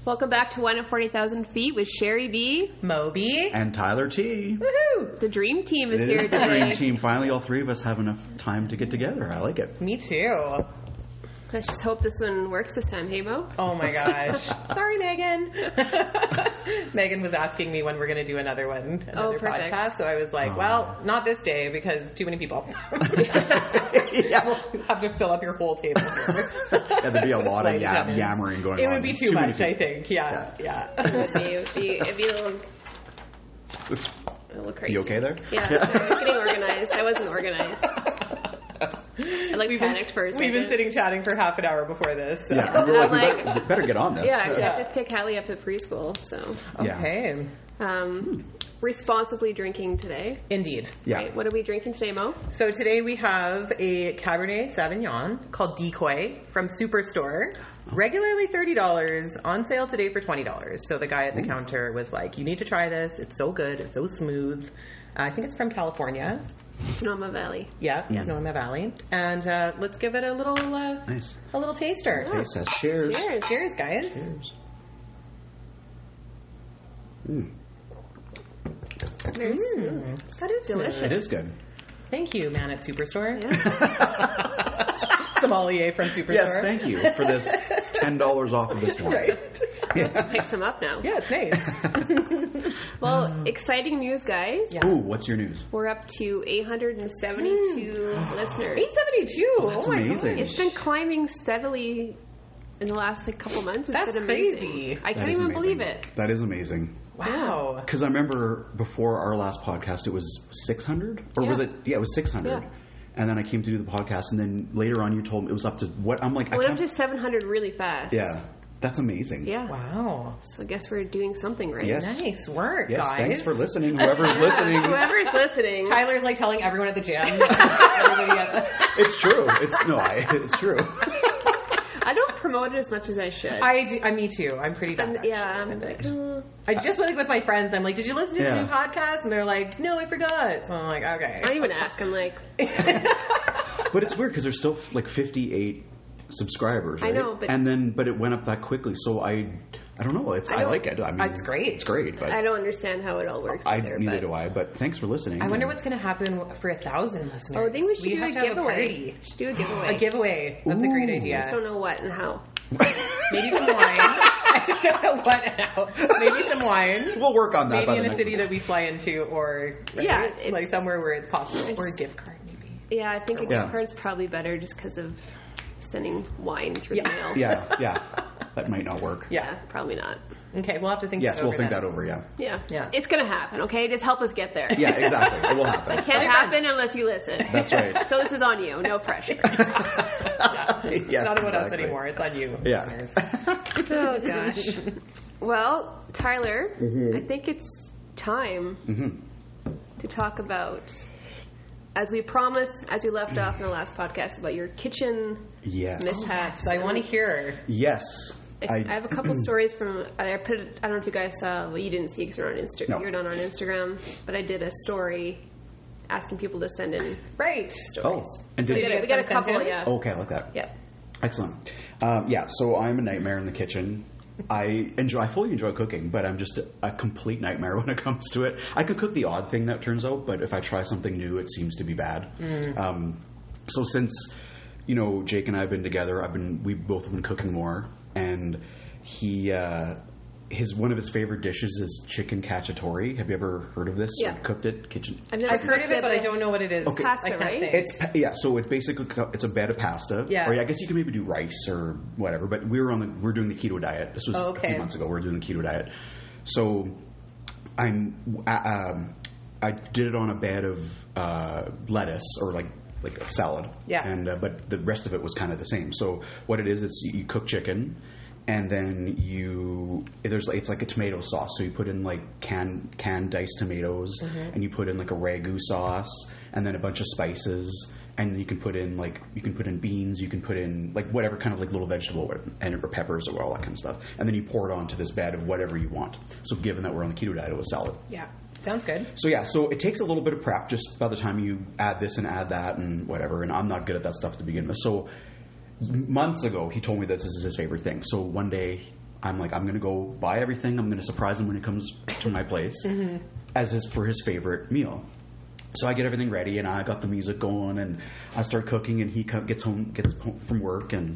Welcome back to 1 at 40,000 Feet with Sherry B. Moby. And Tyler T. Woohoo! The dream team is It here is the today. dream team. Finally, all three of us have enough time to get together. I like it. Me too. Let's just hope this one works this time, hey Mo? Oh my gosh. Sorry, Megan. Megan was asking me when we're going to do another perfect. podcast. So I was like, well, not this day because too many people. Yeah. We'll have to fill up your whole table. Yeah, there'd be a lot of Ladies and gentlemen. yammering going on. It would be too many much, I people. think. Yeah. It'd be a little crazy. You okay there? Yeah, I'm getting organized. I wasn't organized. I panicked for a second. We've been sitting chatting for half an hour before this. So. Yeah, we're I'm like, like- we better get on this. Yeah, I have to pick Hallie up at preschool, so. Yeah. Okay. Responsibly drinking today. Indeed. Yeah. Right, what are we drinking today, Mo? So today we have a Cabernet Sauvignon called Decoy from Superstore. Regularly $30, on sale today for $20. So the guy at the counter was like, you need to try this. It's so good. It's so smooth. I think it's from California. Sonoma Valley. Yeah, Sonoma Valley. And let's give it a little Nice. a little taster. Taste test. Cheers. Cheers. Cheers, guys. Cheers. Very smooth. That is delicious. It is good. Thank you, man at Superstore. Yeah. Sommelier from Superstore. Yes, thank you for this $10 off of this one. Right. Pick some up now. Yeah, it's nice. Well, exciting news, guys. Yeah. Ooh, what's your news? We're up to 872 listeners. 872. That's oh my amazing. gosh. It's been climbing steadily in the last couple months. It's That's been amazing. crazy. I That can't is even amazing. believe it. That is amazing. Wow. Because I remember before our last podcast, it was 600? Or was Yeah. it? Yeah, it was 600. Yeah. And then I came to do the podcast, and then later on you told me it was up to what? I'm like, I went up to 700 really fast. Yeah. That's amazing. Yeah. Wow. So I guess we're doing something right. Yes. Nice work, Yes, guys. thanks for listening, whoever's listening. Whoever's listening. Tyler's like telling everyone at the gym. Everybody at It's true. It's true. I don't promote it as much as I should. I do. Me too. I'm pretty bad. I'm like, I just like with my friends. I'm like, did you listen to the Yeah. new podcast? And they're like, no, I forgot. So I'm like, okay. I don't even ask. I'm like, But it's weird because there's still like 58 subscribers, right? I know, but it went up that quickly. So I don't know. I like it. I mean, It's great. It's great, but I don't understand how it all works either. neither but do I. But thanks for listening. I wonder what's going to happen for 1,000 listeners. Oh, I think we should do have a to have giveaway. party. Should do a giveaway. A giveaway. That's a great Ooh. I idea. just don't know what and how. Maybe some wine. I just don't know what now. Maybe some wine. We'll work on that. Maybe in a city that we fly into, or right? Yeah, it's- like somewhere where it's possible, or a just- gift card maybe. Yeah, I think a Yeah. gift card's probably better just because of sending wine through the mail. Yeah. That might not work. Yeah. Probably not. Okay, we'll have to think. Yes, that we'll over think then. that over. Yeah. Yeah. It's going to happen, okay? Just help us get there. Yeah, exactly. It will happen. Can't happen unless you listen. That's right. So this is on you. No pressure. It's Yeah, not about us exactly. anymore. It's on you. Yeah. listeners. Oh, gosh. Well, Tyler, Mm-hmm. I think it's time to talk about, as we promised, as we left off in the last podcast, about your kitchen Yes. mishaps. So I want to hear. Yes. I have a couple stories from. I put it. I don't know if you guys saw. Well, you didn't see because you're on Instagram. No. You're not on Instagram, but I did a story asking people to send in Right. stories. Oh, and So did we got a some sent couple. in? Yeah. Okay, I like that. Yeah. Excellent. So I'm a nightmare in the kitchen. I fully enjoy cooking, but I'm just a complete nightmare when it comes to it. I can cook the odd thing that turns out, but if I try something new, it seems to be bad. So since Jake and I have been together, we both have been cooking more, and one of his favorite dishes is chicken cacciatore. Have you ever heard of this? Yeah. Or cooked it? Kitchen. I've never I've heard cooked of it, but I don't know what it is. Okay. Pasta, I can't right? think. So it's basically it's a bed of pasta. Yeah. Or I guess you can maybe do rice or whatever. But we're doing the keto diet. This was a okay. few months ago. We're doing the keto diet. So I did it on a bed of lettuce or like a salad. Yeah. And but the rest of it was kind of the same. So what it is, it's you cook chicken. And then it's like a tomato sauce. So you put in like canned diced tomatoes, and you put in like a ragu sauce, and then a bunch of spices, and you can put in beans, you can put in like whatever kind of like little vegetable or peppers or all that kind of stuff, and then you pour it onto this bed of whatever you want. So given that we're on the keto diet, it was salad. Yeah. Sounds good. So it takes a little bit of prep just by the time you add this and add that and whatever. And I'm not good at that stuff to begin with. So months ago, he told me this is his favorite thing. So one day, I'm like, I'm going to go buy everything. I'm going to surprise him when he comes to my place for his favorite meal. So I get everything ready, and I got the music going, and I start cooking, and he gets home from work, and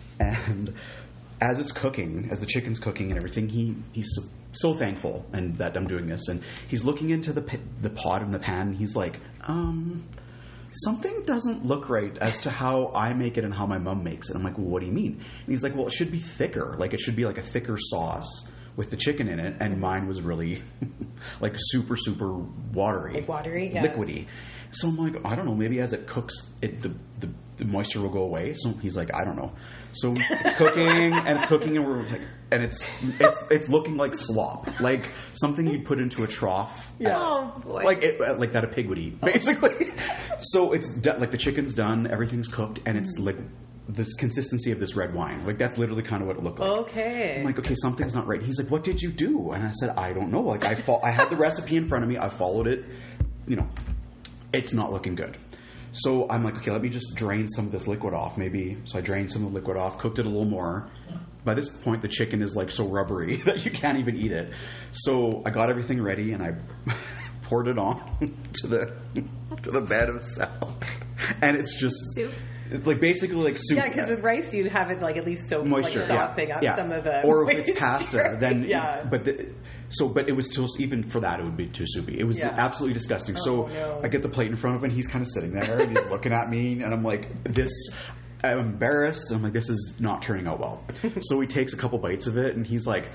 as it's cooking, as the chicken's cooking and everything, he's so thankful and that I'm doing this, and he's looking into the pot and the pan, and he's like, something doesn't look right as to how I make it and how my mom makes it. I'm like, well, what do you mean? And he's like, well, it should be thicker. Like, it should be like a thicker sauce with the chicken in it, and mine was really like super, super watery. Like watery, yeah. Liquidy. So I'm like, I don't know, maybe as it cooks, the moisture will go away. So he's like, I don't know. So it's cooking, and we're like, and it's looking like slop, like something you'd put into a trough. Yeah. Oh boy. Like that a pig would eat, basically. So it's like the chicken's done, everything's cooked, and it's like this consistency of this red wine. Like, that's literally kind of what it looked like. Okay. I'm like, okay, something's not right. He's like, what did you do? And I said, I don't know. Like, I had the recipe in front of me. I followed it. It's not looking good. So I'm like, okay, let me just drain some of this liquid off, maybe. So I drained some of the liquid off, cooked it a little more. By this point, the chicken is like so rubbery that you can't even eat it. So I got everything ready, and I poured it on to the bed of salad. And it's just soup. It's like basically like soup. Yeah, because with rice you have it like at least soak, moisture, like sopping up some of the. Or if it's pasta, then yeah. But it was still, even for that, it would be too soupy. It was absolutely disgusting. So no. I get the plate in front of him, and he's kind of sitting there, and he's looking at me, and I'm like, I'm embarrassed. I'm like, this is not turning out well. So he takes a couple bites of it, and he's like,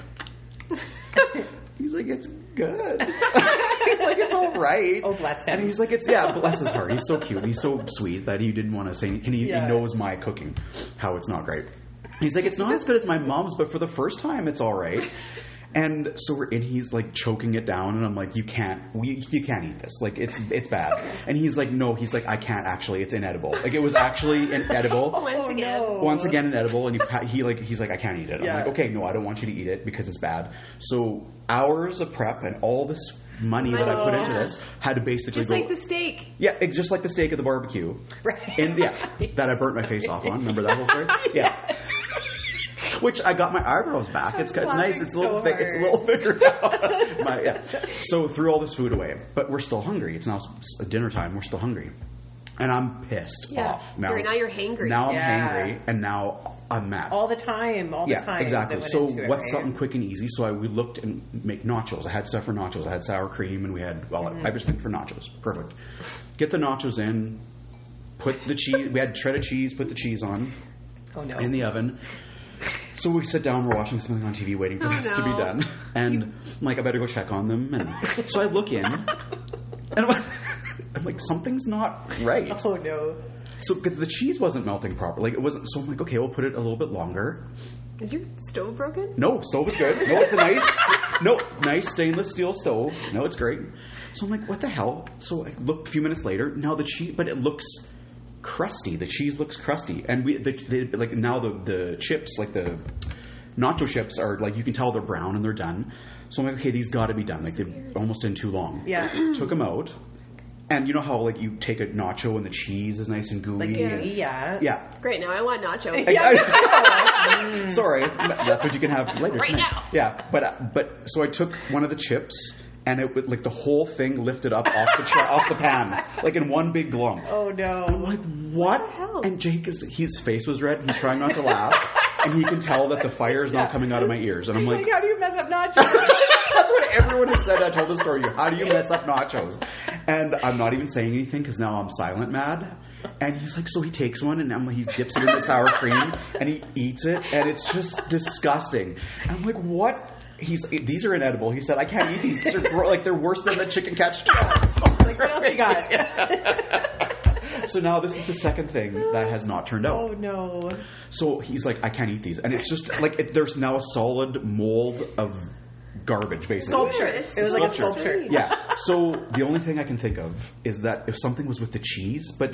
it's good. He's like, it's all right. Oh, bless him. And he's like, bless his heart. He's so cute. He's so sweet that he didn't want to say anything. He knows my cooking, how it's not great. He's like, it's not as good as my mom's, but for the first time, it's all right. And so he's like choking it down, and I'm like, you can't eat this. Like, it's bad. And he's like, no, I can't actually. It's inedible. Like, it was actually inedible. Once again inedible. And he's like, I can't eat it. I'm like, okay, no, I don't want you to eat it because it's bad. So hours of prep and all this money that I put into this had to basically just like the steak. Yeah, it's just like the steak at the barbecue. Right. And that I burnt my face off on. Remember that whole story? Yeah. Which I got my eyebrows back. It's nice. It's a little thick. It's a little thicker now. So threw all this food away, but we're still hungry. It's now dinner time. We're still hungry, and I'm pissed off now. Now you're hangry. Now I'm hangry, and now I'm mad all the time. All the time. Exactly. So what's something quick and easy? So we looked and make nachos. I had stuff for nachos. I had sour cream, and we had everything for nachos. Perfect. Get the nachos in. Put the cheese. We had shredded cheese. Put the cheese on. Oh no. In the oven. So we sit down, we're watching something on TV, waiting for this to be done. And I'm like, I better go check on them. And so I look in, and I'm like, something's not right. Oh, no. So, because the cheese wasn't melting properly. Like, it wasn't. So I'm like, okay, we'll put it a little bit longer. Is your stove broken? No, stove is good. No, it's a nice stainless steel stove. No, it's great. So I'm like, what the hell? So I look a few minutes later. Now the cheese, but it looks crusty. The cheese looks crusty, and like now the chips, like the nacho chips, are like, you can tell they're brown and they're done. So I'm like, okay, these got to be done. Like, they're almost in too long. Yeah. Took them out, and you know how like you take a nacho and the cheese is nice and gooey. Like, yeah. Great. Now I want nachos. Sorry, that's what you can have later right tonight. now. Yeah, but so I took one of the chips. And it would, like, the whole thing lifted up off the pan, like in one big glump. Oh no! And I'm like, what? What the hell? And Jake his face was red. He's trying not to laugh, and he can tell that the fire is not coming out of my ears. And I'm like, how do you mess up nachos? That's what everyone has said. I told the story. How do you mess up nachos? And I'm not even saying anything because now I'm silent mad. And he's like, so he takes one, and he dips it in the sour cream, and he eats it, and it's just disgusting. And I'm like, what? These are inedible. He said, I can't eat these. These are they're worse than the chicken cacciatore. Like, what else you got? So now this is the second thing that has not turned out. Oh no! So he's like, I can't eat these, and it's just like there's now a solid mold of garbage, basically. Sculpture. It was like a sculpture. Yeah. So the only thing I can think of is that if something was with the cheese, but the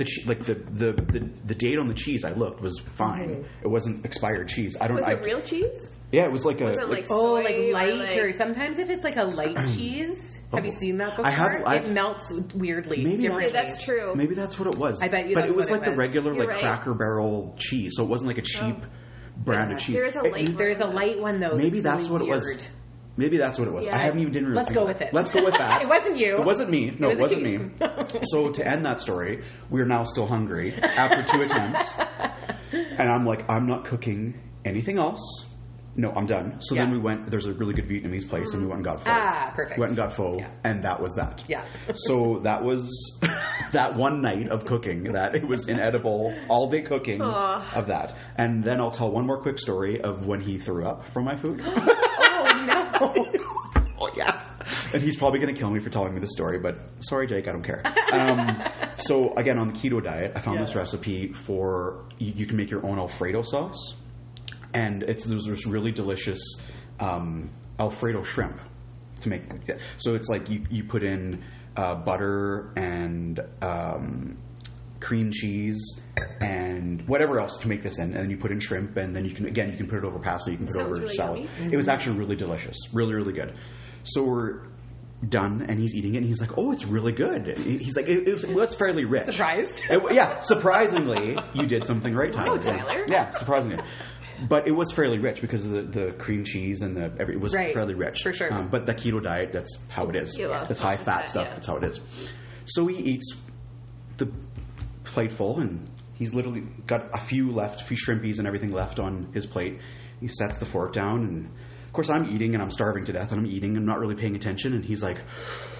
date on the cheese I looked was fine. Mm-hmm. It wasn't expired cheese. Was it real cheese? Yeah, it was like light, or sometimes if it's like a light cheese. Have you seen that before? It melts weirdly. Maybe that's true. Maybe that's what it was. I bet you. But that's it was what like the regular Cracker Barrel cheese, so it wasn't like a cheap brand of cheese. There's a light one. There's a light one though. Maybe that's that's what really it was. weird. Maybe that's what it was. Yeah. I haven't even didn't really Let's think go about with it. Let's go with that. It wasn't you. It wasn't me. No, it was wasn't me. So to end that story, we're now still hungry after 2 attempts. And I'm like, I'm not cooking anything else. No, I'm done. So then we went, there's a really good Vietnamese place, and we went and got pho. Ah, perfect. Went and got pho, Yeah. and that was that. Yeah. So that was that one night of cooking, that it was inedible, all day cooking of that. And then I'll tell one more quick story of when he threw up from my food. Oh no. Oh, yeah. And he's probably going to kill me for telling me the story, but sorry, Jake, I don't care. So, again, on the keto diet, I found this recipe for, you can make your own Alfredo sauce. And there's this really delicious Alfredo shrimp to make. So it's like you put in butter and cream cheese and whatever else to make this in, and then you put in shrimp, and then you can put it over pasta, you can put it over really salad. yummy. It was actually really delicious, really, really good. So we're done, and he's eating it, and he's like, "Oh, it's really good." He's like, "It was fairly rich." Surprised? Yeah, surprisingly, you did something right, Tyler. Oh, Tyler. Yeah, surprisingly. But it was fairly rich because of the cream cheese and it was fairly rich. For sure. But the keto diet, that's how it is. That's high fat stuff. Yeah. That's how it is. So he eats the plate full, and he's literally got a few shrimpies and everything left on his plate. He sets the fork down, and of course I'm eating, and I'm starving to death, and I'm eating and not really paying attention, and he's like...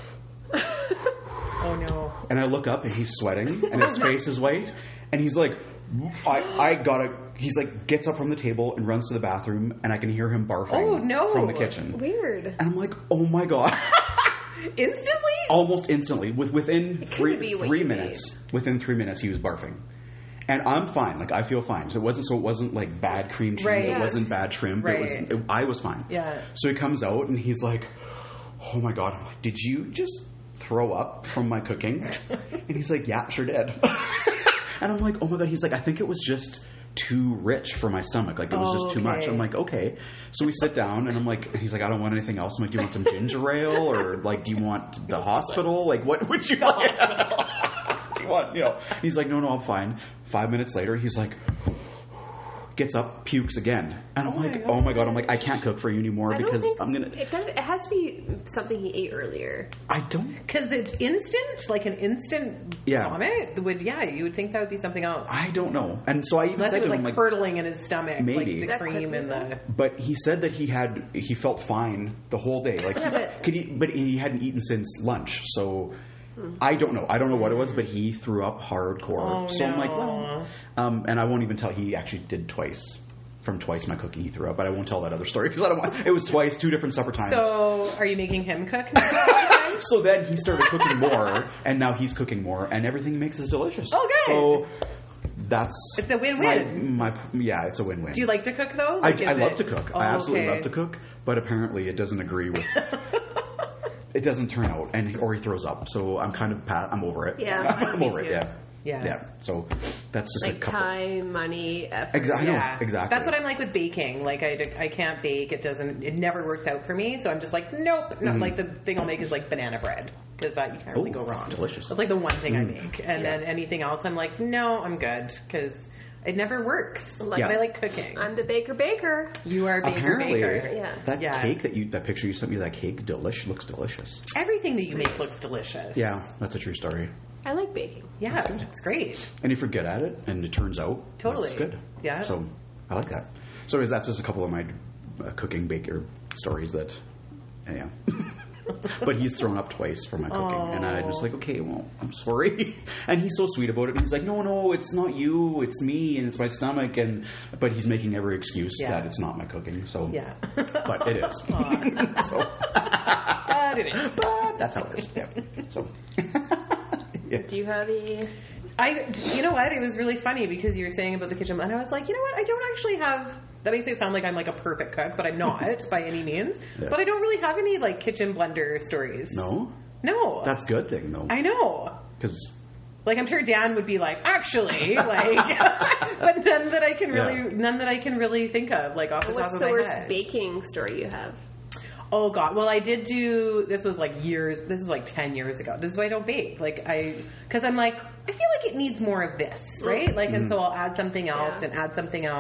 Oh no. And I look up, and he's sweating, and his face is white, and he's like... He's like, gets up from the table and runs to the bathroom, and I can hear him barfing from the kitchen. Weird. And I'm like, oh my God. Instantly? Almost instantly. Within couldn't be what 3 you minutes. Within 3 minutes, he was barfing. And I'm fine. Like, I feel fine. So it wasn't like bad cream cheese. Right. It wasn't bad shrimp. Right. I was fine. Yeah. So he comes out, and he's like, oh my God. I'm like, did you just throw up from my cooking? And he's like, yeah, sure did. And I'm like, oh my God. He's like, I think it was just too rich for my stomach. Like, it was just too much. I'm like, okay. So we sit down, and I'm like, he's like, I don't want anything else. I'm like, do you want some ginger ale? Or, like, do you want the hospital? Like, what would you like? Do you want, He's like, no, I'm fine. 5 minutes later, he's like... gets up, pukes again. And I'm like, oh my God. I'm like, I can't cook for you anymore because I'm going to... It has to be something he ate earlier. I don't... Because it's instant? Like an instant vomit? You would think that would be something else. I don't know. And so I even Unless said it was to him, like curdling in his stomach. maybe. Like the cream and the... But he said that he felt fine the whole day. Like, but he hadn't eaten since lunch. So... I don't know. I don't know what it was, but he threw up hardcore. So I'm like, well... and I won't even tell. He actually did twice. From twice my cooking, he threw up. But I won't tell that other story because I don't want... It was twice, 2 different supper times. So, are you making him cook? So then he started cooking more, and now he's cooking more, and everything he makes is delicious. Oh, good. So... It's a win-win. It's a win-win. Do you like to cook, though? I love to cook. I absolutely love to cook. But apparently it doesn't agree with... It doesn't turn out, or he throws up. So I'm kind of I'm over it. Yeah, I'm over it. Yeah. Yeah. So that's just like a couple. Time, money, effort. Exactly. That's what I'm like with baking. Like I can't bake. It never works out for me. So I'm just like, nope. Not like the thing I'll make is like banana bread because that you can't really go wrong. Delicious. That's like the one thing I make, and then anything else I'm like, no, I'm good because it never works. But I like cooking. I'm the baker. You are baker. Yeah. That cake that picture you sent me, that cake looks delicious. Everything that you make looks delicious. Yeah, that's a true story. I like baking. Yeah, it's great. And if you're good at it, and it turns out totally it's good. Yeah. So I like that. So that's just a couple of my cooking baker stories that, yeah. But he's thrown up twice for my cooking, and I was like, okay, well, I'm sorry. And he's so sweet about it. And he's like, no, it's not you, it's me, and it's my stomach. But he's making every excuse that it's not my cooking. So yeah, but it is. So but it is. But that's how it is. Yeah. So. Yeah. Do you have you know what? It was really funny because you were saying about the kitchen, and I was like, you know what? I don't actually have. That makes it sound like I'm like a perfect cook, but I'm not by any means. Yeah. But I don't really have any like kitchen blender stories. No. That's a good thing, though. I know. Because. Like I'm sure Dan would be like, actually, like, but none that I can really think of, like off the top of my head. What's the worst baking story you have? Oh God! Well, I did do. This was like years. This is like 10 years ago. This is why I don't bake. Because I'm like, I feel like it needs more of this, right? Like, and so I'll add something else and add something else.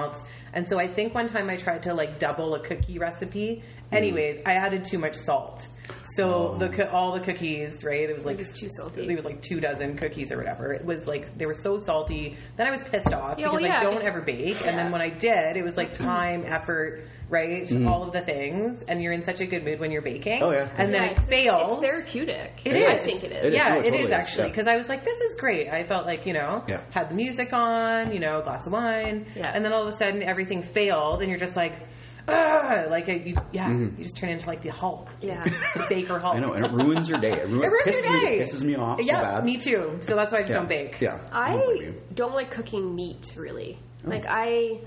And so I think one time I tried to like double a cookie recipe. Anyways, I added too much salt. So all the cookies, right? It was like just too salty. It was like 24 cookies or whatever. It was like they were so salty. Then I was pissed off because I don't ever bake. And then when I did, it was like time, effort, right? All of the things. And you're in such a good mood when you're baking. Oh, yeah. And then it fails. It's therapeutic. It is. I think it is. It is. Yeah, No, it it totally is is. actually. Yeah. Because I was like, this is great. I felt like, had the music on, a glass of wine. Yeah. And then all of a sudden everything failed and you're just like, you just turn into like the Hulk. Yeah. The Baker Hulk. I know, and it ruins your day. It ruins your day. It pisses me off so Yeah, bad. me too. So that's why I just don't bake. Yeah. I don't blame you. don't like cooking meat, really. Oh. I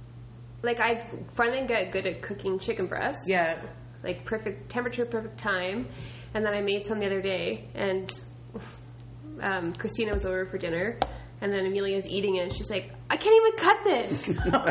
finally got good at cooking chicken breast. Yeah. Like perfect temperature, perfect time. And then I made some the other day, and Christina was over for dinner, and then Amelia's eating it, and she's like, I can't even cut this.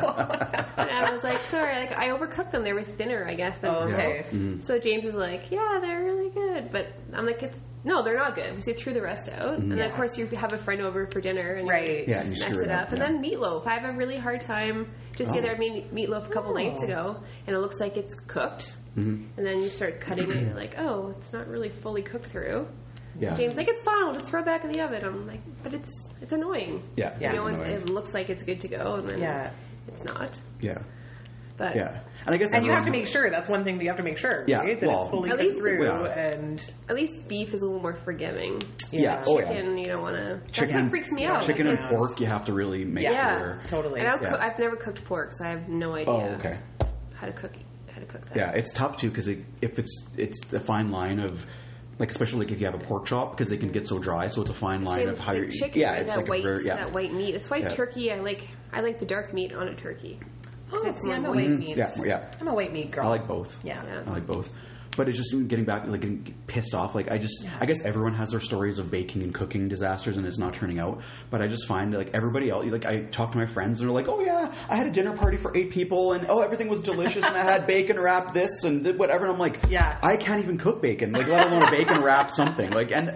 And I was like, sorry, like I overcooked them. They were thinner, I guess. Than Okay. Mm-hmm. So James is like, yeah, they're really good. But I'm like, no, they're not good. So you threw the rest out. And then, of course, you have a friend over for dinner and Right. Yeah, and you mess screw it up. And yeah. then meatloaf. I have a really hard time. Just the other, I made meatloaf a couple nights ago, and it looks like it's cooked. Mm-hmm. And then you start cutting it, and you're like, oh, it's not really fully cooked through. Yeah. James like, it's fine. We'll just throw it back in the oven. I'm like, but it's annoying. Yeah. Yeah. It is And annoying. it looks like it's good to go, and then it's not. Yeah. But Yeah. And I guess And you have to everyone- make sure. That's one thing that you have to make sure. Yeah, Right? That well, it's fully at cooked least- through. yeah. And at least beef is a little more forgiving. Yeah. Oh, yeah. Chicken, you don't want to. That's Chicken, what freaks me out. Chicken and because- pork, you have to really make Yeah. sure. totally. And Yeah. I've never cooked pork, so I have no idea Oh, okay. how to cook that. Yeah, it's tough too because if it's a fine line of, like, especially like if you have a pork chop because they can get so dry. So it's a fine line Same of how with you. chicken, Yeah, right? it's that like white, that white meat. It's why Yeah. turkey. I like the dark meat on a turkey. 'Cause Oh, it's see, more I'm a moist. white meat. Yeah. I'm a white meat girl. I like both. Yeah. I like both. But it's just getting back, like getting pissed off. Like I guess everyone has their stories of baking and cooking disasters, and it's not turning out. But I just find like everybody else, like I talk to my friends, and they're like, "Oh yeah, I had a dinner party for 8 people, and oh everything was delicious, and I had bacon wrap this and whatever." And I'm like, Yeah. I can't even cook bacon, like let alone a bacon wrap something. Like, and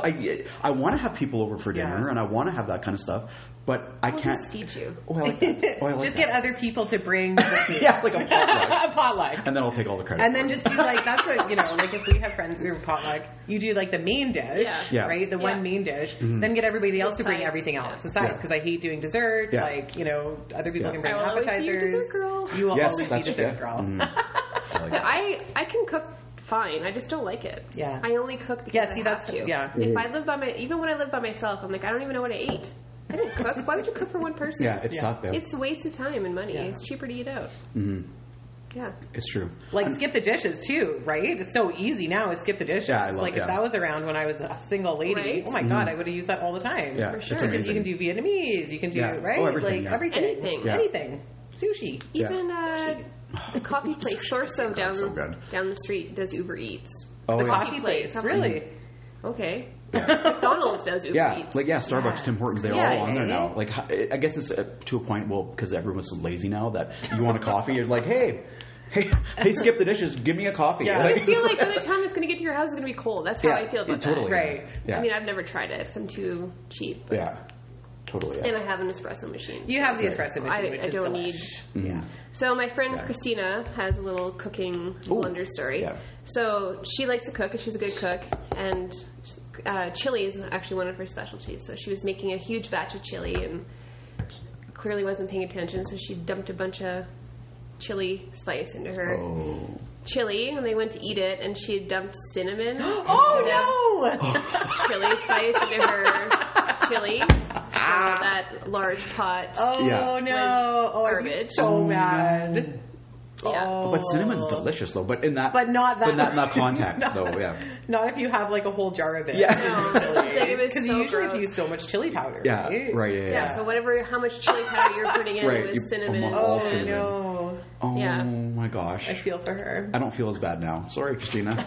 I want to have people over for dinner, Yeah. and I want to have that kind of stuff, but I We'll can't. just feed you. Oh, I like that. Oh, I like Just that. get other people to bring the food. Yeah, like a potluck, A potluck. and then I'll take all the credit. And for then it. just do like, that's what, like if we have friends who are potluck, you do like the main dish, Yeah. right? The one main dish, then get everybody else to bring sides, everything yeah. else, the sides, Yeah. because I hate doing desserts, Yeah. like, other people Yeah. can bring I will always be your appetizers. dessert girl. You will Yes, always be that's dessert yeah. girl. I like that. I can cook fine. I just don't like it. Yeah. I only cook because Yeah, see, I that's- have to. yeah. If I live even when I live by myself, I'm like, I don't even know what I ate. I didn't cook. Why would you cook for one person? Yeah, it's tough. Yeah. It's a waste of time and money. Yeah. It's cheaper to eat out. Mhm. Yeah. It's true. Like skip the dishes too, right? It's so easy now to skip the dishes. Yeah, I love- like yeah. if that was around when I was a single lady, Right? oh my god, I would have used that all the time. Yeah, For it's sure. Because you amazing. can do Vietnamese, you can do Yeah. right, Oh, everything, like yeah. everything, Anything. Yeah. anything, sushi. Even the coffee place, Sorso God, down so good. down the street, does Uber Eats. Oh, The yeah. coffee place, I'm really? like, okay. Yeah. McDonald's does Uber Yeah, Eats. like Starbucks, Tim Hortons, they're Yeah, all on there yeah. now. Like, I guess it's to a point, well, because everyone's so lazy now that you want a coffee, you're like, hey, skip the dishes, give me a coffee. Yeah. Like, I feel like by the time it's going to get to your house, it's going to be cold. That's how yeah, I feel about totally, that. Right. Yeah. I mean, I've never tried it because I'm too cheap. But, yeah, totally. And Yeah. I have an espresso machine. You have the espresso machine, I which is don't delish. need. Mhm. So my friend Yeah. Christina has a little cooking blunder story. yeah. So she likes to cook, and she's a good cook. And chili is actually one of her specialties. So she was making a huge batch of chili and clearly wasn't paying attention. So she dumped a bunch of chili spice into her Oh. chili, and they went to eat it, and she had dumped cinnamon. Oh no! Chili spice into her chili. So that large pot. Oh Yeah. no! Oh, I'd be Garbage. so mad. Yeah. Oh. But cinnamon's delicious, though. But in that, But not that. But not in that context, though. Yeah. Not if you have like a whole jar of it. Yeah. No, she's like, it was Because so you usually gross. use so much chili powder. Yeah. Right. Right. Yeah. Yeah, so how much chili powder you're putting in Right, was you- cinnamon. all Oh cinnamon. no! Oh Yeah. my gosh. I feel for her. I don't feel as bad now. Sorry, Christina.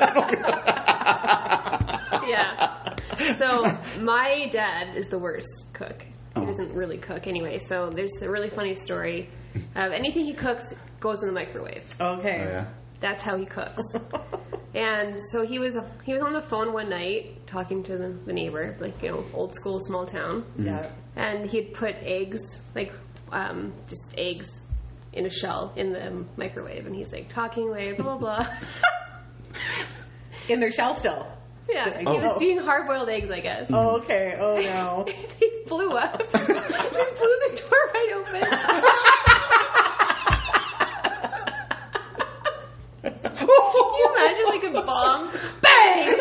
Yeah. So my dad is the worst cook. He Oh. doesn't really cook anyway. So there's a really funny story of anything he cooks goes in the microwave. Okay. Oh, yeah. That's how he cooks. And so he was on the phone one night talking to the neighbor, like, old school small town. Yeah. And he'd put eggs, like just eggs in a shell in the microwave, and he's like talking away, blah blah blah. In their shell still. Yeah, he was doing hard-boiled eggs, I guess. Oh, okay. Oh no. They blew up. They blew the door right open. Can you imagine like a bomb? Bang!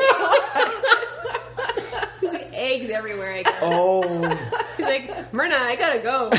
There's like eggs everywhere, I guess. Oh. He's like, Myrna, I gotta go.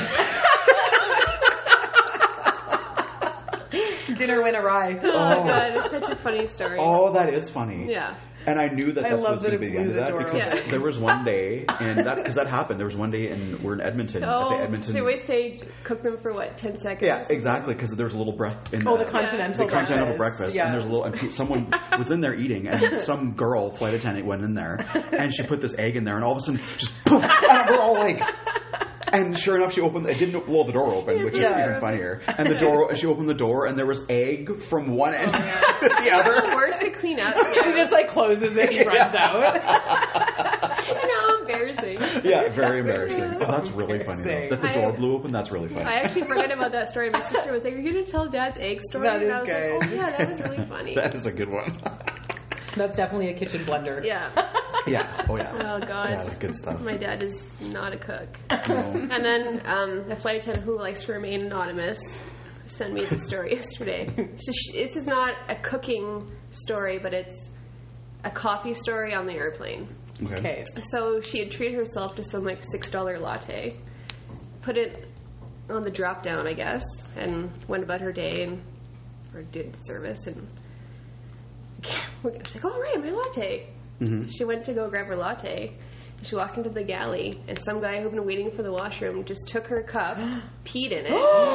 Dinner went awry. Oh god, it's such a funny story. Oh, that is funny. Yeah. And I knew that that's supposed to be the end of that because there was one day, and because that happened. There was one day, and we're in Edmonton. At the Edmonton. They always say cook them for what, 10 seconds? Yeah, exactly. Because there was a little breakfast. The continental breakfast. Yeah. And there's a little. And someone was in there eating, and some girl, flight attendant, went in there, and she put this egg in there, and all of a sudden, just poof, and we're all like. And sure enough, she opened. It didn't blow the door open, which is even funnier. And she opened the door, and there was egg from one end to the other. It's the worst to clean up. She just like closes it and runs out. I know, embarrassing. Yeah, very embarrassing. Oh, that's really funny. Though. That the door blew open. That's really funny. I actually forgot about that story. My sister was like, "Are you going to tell Dad's egg story?" That is and I was good. like, "Oh yeah, that was really funny." That is a good one. That's definitely a kitchen blender. Yeah. Yeah. Oh yeah. Oh god. Yeah, that's good stuff. My dad is not a cook. No. And then the flight attendant who likes to remain anonymous sent me the story yesterday. So this is not a cooking story, but it's a coffee story on the airplane. Okay. So she had treated herself to some like $6 latte, put it on the drop down, I guess, and went about her day or did service, and I was like, "Oh right, my latte." Mm-hmm. So she went to go grab her latte. She walked into the galley, and some guy who'd been waiting for the washroom just took her cup, peed in it.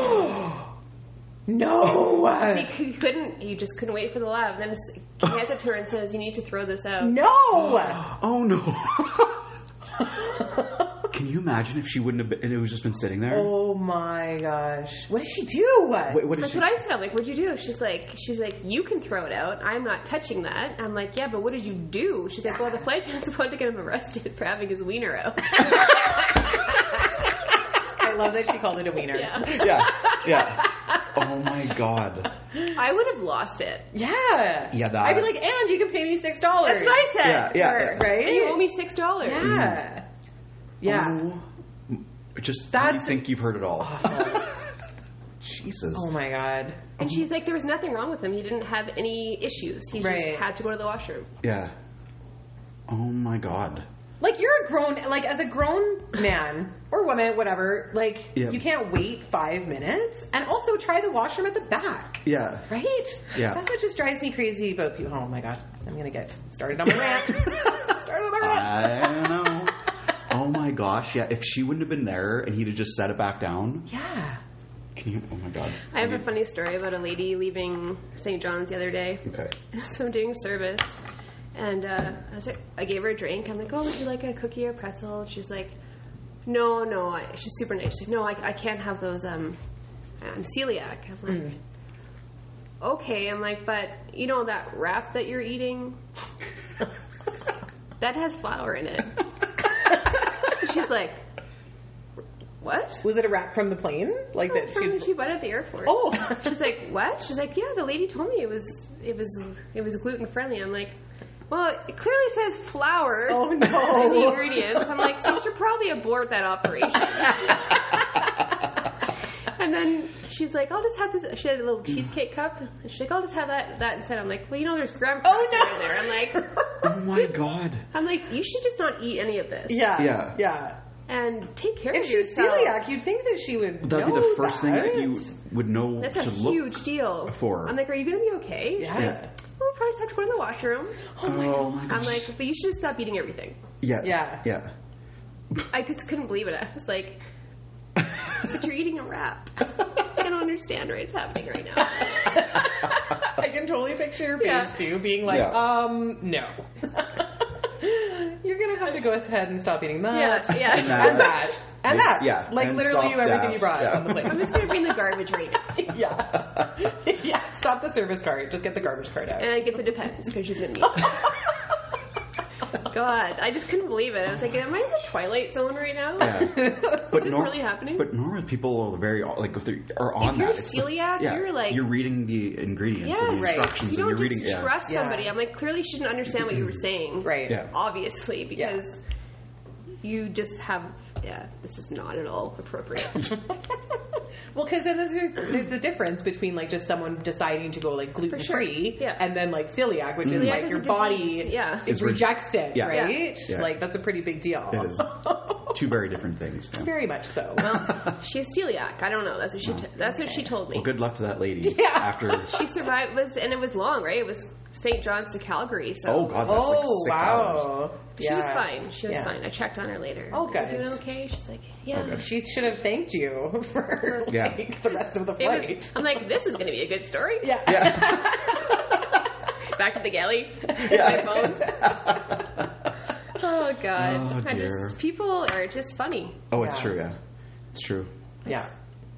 No! He just couldn't wait for the lab. Then he hands it to her and says, "You need to throw this out." No! Oh no! Can you imagine if she wouldn't have been, and it was just been sitting there? Oh my gosh! What did she do? What did That's she? what I said. I'm like, "What'd you do?" She's like, "You can throw it out. I'm not touching that." I'm like, "Yeah, but what did you do?" She's like, "Well, the flight attendants wanted to get him arrested for having his wiener out." I love that she called it a wiener. Yeah. Yeah. Oh my god. I would have lost it. Yeah. Yeah, that. I'd be like, and you can pay me $6. That's what I said. Yeah, to her. right? And you owe me $6. Yeah. Yeah. Oh, just That's you think you've heard it all. Awful. Jesus. Oh my god. And she's like, there was nothing wrong with him. He didn't have any issues. He just had to go to the washroom. Yeah. Oh my god. Like, you're a grown, like, as a grown man or woman, whatever, like, you can't wait 5 minutes and also try the washroom at the back. Yeah. Right? Yeah. That's what just drives me crazy about people. Oh my god. I'm going to get started on my rant. I don't know. Oh my gosh. Yeah. If she wouldn't have been there and he'd have just set it back down. Yeah. Can you? Oh my god. I have a funny story about a lady leaving St. John's the other day. Okay. So I'm doing service. And I gave her a drink. I'm like, "Oh, would you like a cookie or pretzel?" And she's like, No. She's super nice. She's like, "No, I can't have those. I'm celiac." I'm like, "Okay." I'm like, "But you know that wrap that you're eating, that has flour in it." She's like, "What?" Was it a wrap from the plane? Like that She bought it at the airport. Oh. She's like, "What?" She's like, "Yeah, the lady told me it was gluten friendly." I'm like, "Well, it clearly says flour in the ingredients." I'm like, "So you should probably abort that operation." And then she's like, "I'll just have this." She had a little cheesecake cup. And she's like, "I'll just have that instead." I'm like, "Well, you know, there's graham cracker in there." I'm like, Oh my god. "You should just not eat any of this." Yeah. And take care If of she's yourself. celiac, you'd think that she would That'd be know the first thing that you would know That's to a look huge deal. for. I'm like, "Are you going to be okay?" She's Yeah. like, "We'll probably just have to go to the washroom." Oh my I'm gosh. like, "But you should just stop eating everything." Yeah. Yeah. Yeah. I just couldn't believe it. I was like, "But you're eating a wrap." I don't understand what's happening right now. I can totally picture your face too, being like, no. You're gonna have to go ahead and stop eating that. Yeah. And that. And that. Yeah. Like And literally stop everything that. you brought Yeah. on the plane. I'm just going to bring the garbage right now. Yeah. Stop the service cart. Just get the garbage cart out. And I get the Depends because she's going to need it. God, I just couldn't believe it. I was like, am I in the Twilight Zone right now? Yeah. Is this really happening? But normally people are very like if they are on If you're that. celiac, you're like you're reading the ingredients and the right. instructions, You don't and you're just reading. trust somebody. I'm like, clearly she didn't understand what you were saying. Right. Yeah. Obviously, because you just have. Yeah, this is not at all appropriate. Well, because then there's the difference between like just someone deciding to go like gluten free, Yeah. and then like celiac, which is Celiac like is your a body disease, yeah. rejects it, Yeah. right? Yeah. Like that's a pretty big deal. It is two very different things. Yeah. Very much so. Well, she's celiac. I don't know. That's what she. That's what she told me. Well, good luck to that lady. Yeah. After. She survived. And it was long, right? It was St. John's to Calgary. So Oh God, that's like 6 hours. wow. she was fine. She was Yeah. fine. I checked on her later. Oh, Are you good. doing okay? She's like, yeah. Oh, good. She should have thanked you for Yeah. like, the rest of the It flight. was, I'm like, this is going to be a good story. Yeah. Back to the galley. Yeah. My phone. Oh God. Oh, dear. People are just funny. Oh, it's Yeah. true. Yeah, it's true. Yeah.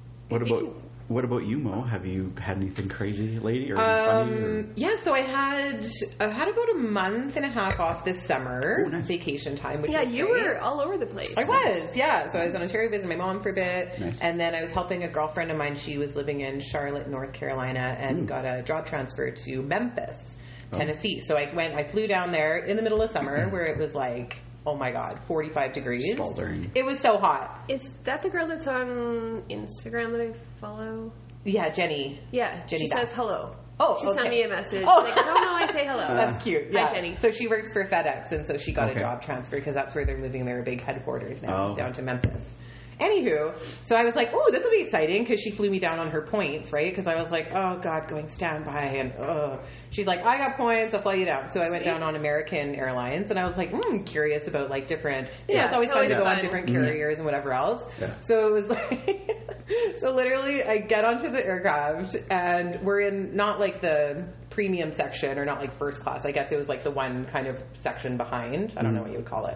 What about you, Mo? Have you had anything crazy lately or funny? Or? Yeah, so I had about a month and a half off this summer, Oh, nice. vacation time, which Yeah, was you great. were all over the place. I was, yeah. So I was in Ontario visiting my mom for a bit, Nice. and then I was helping a girlfriend of mine. She was living in Charlotte, North Carolina, and got a job transfer to Memphis, Tennessee. So I flew down there in the middle of summer where it was like, oh my God, 45 degrees. Scaldering. It was so hot. Is that the girl that's on Instagram that I follow? Yeah, Jenny. Yeah, Jenny she Bass. says hello. Oh, she okay. sent me a message. Oh. Like, oh no, I say hello. That's cute. Yeah. Hi, Jenny. So she works for FedEx, and so she got Okay. a job transfer because that's where they're moving their big headquarters now, Oh. down to Memphis. Anywho, so I was like, oh, this will be exciting because she flew me down on her points, right? Because I was like, oh, God, going standby. And she's like, I got points, I'll fly you down. So I went down on American Airlines, and I was like, curious about like different, Yeah, it's always it's fun to always go on fun. different carriers and whatever else. Yeah. So it was like, so literally I get onto the aircraft, and we're in not like the premium section or not like first class. I guess it was like the one kind of section behind. I don't know what you would call it.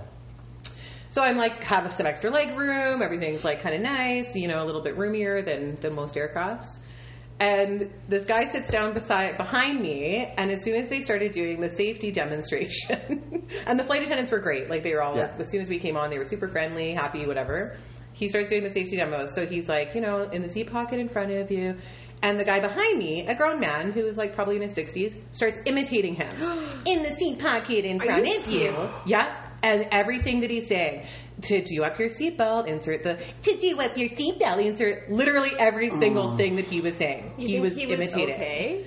So I'm like, have some extra leg room. Everything's like kind of nice, you know, a little bit roomier than most aircrafts. And this guy sits down behind me, and as soon as they started doing the safety demonstration, and the flight attendants were great. Like they were all, as soon as we came on, they were super friendly, happy, whatever. He starts doing the safety demos. So he's like, you know, in the seat pocket in front of you. And the guy behind me, a grown man who is like probably in his 60s, starts imitating him. In the seat pocket in front of you. Yeah. And everything that he's saying, to do up your seatbelt, to do up your seatbelt, insert literally every single thing that he was saying. He was imitating. Okay.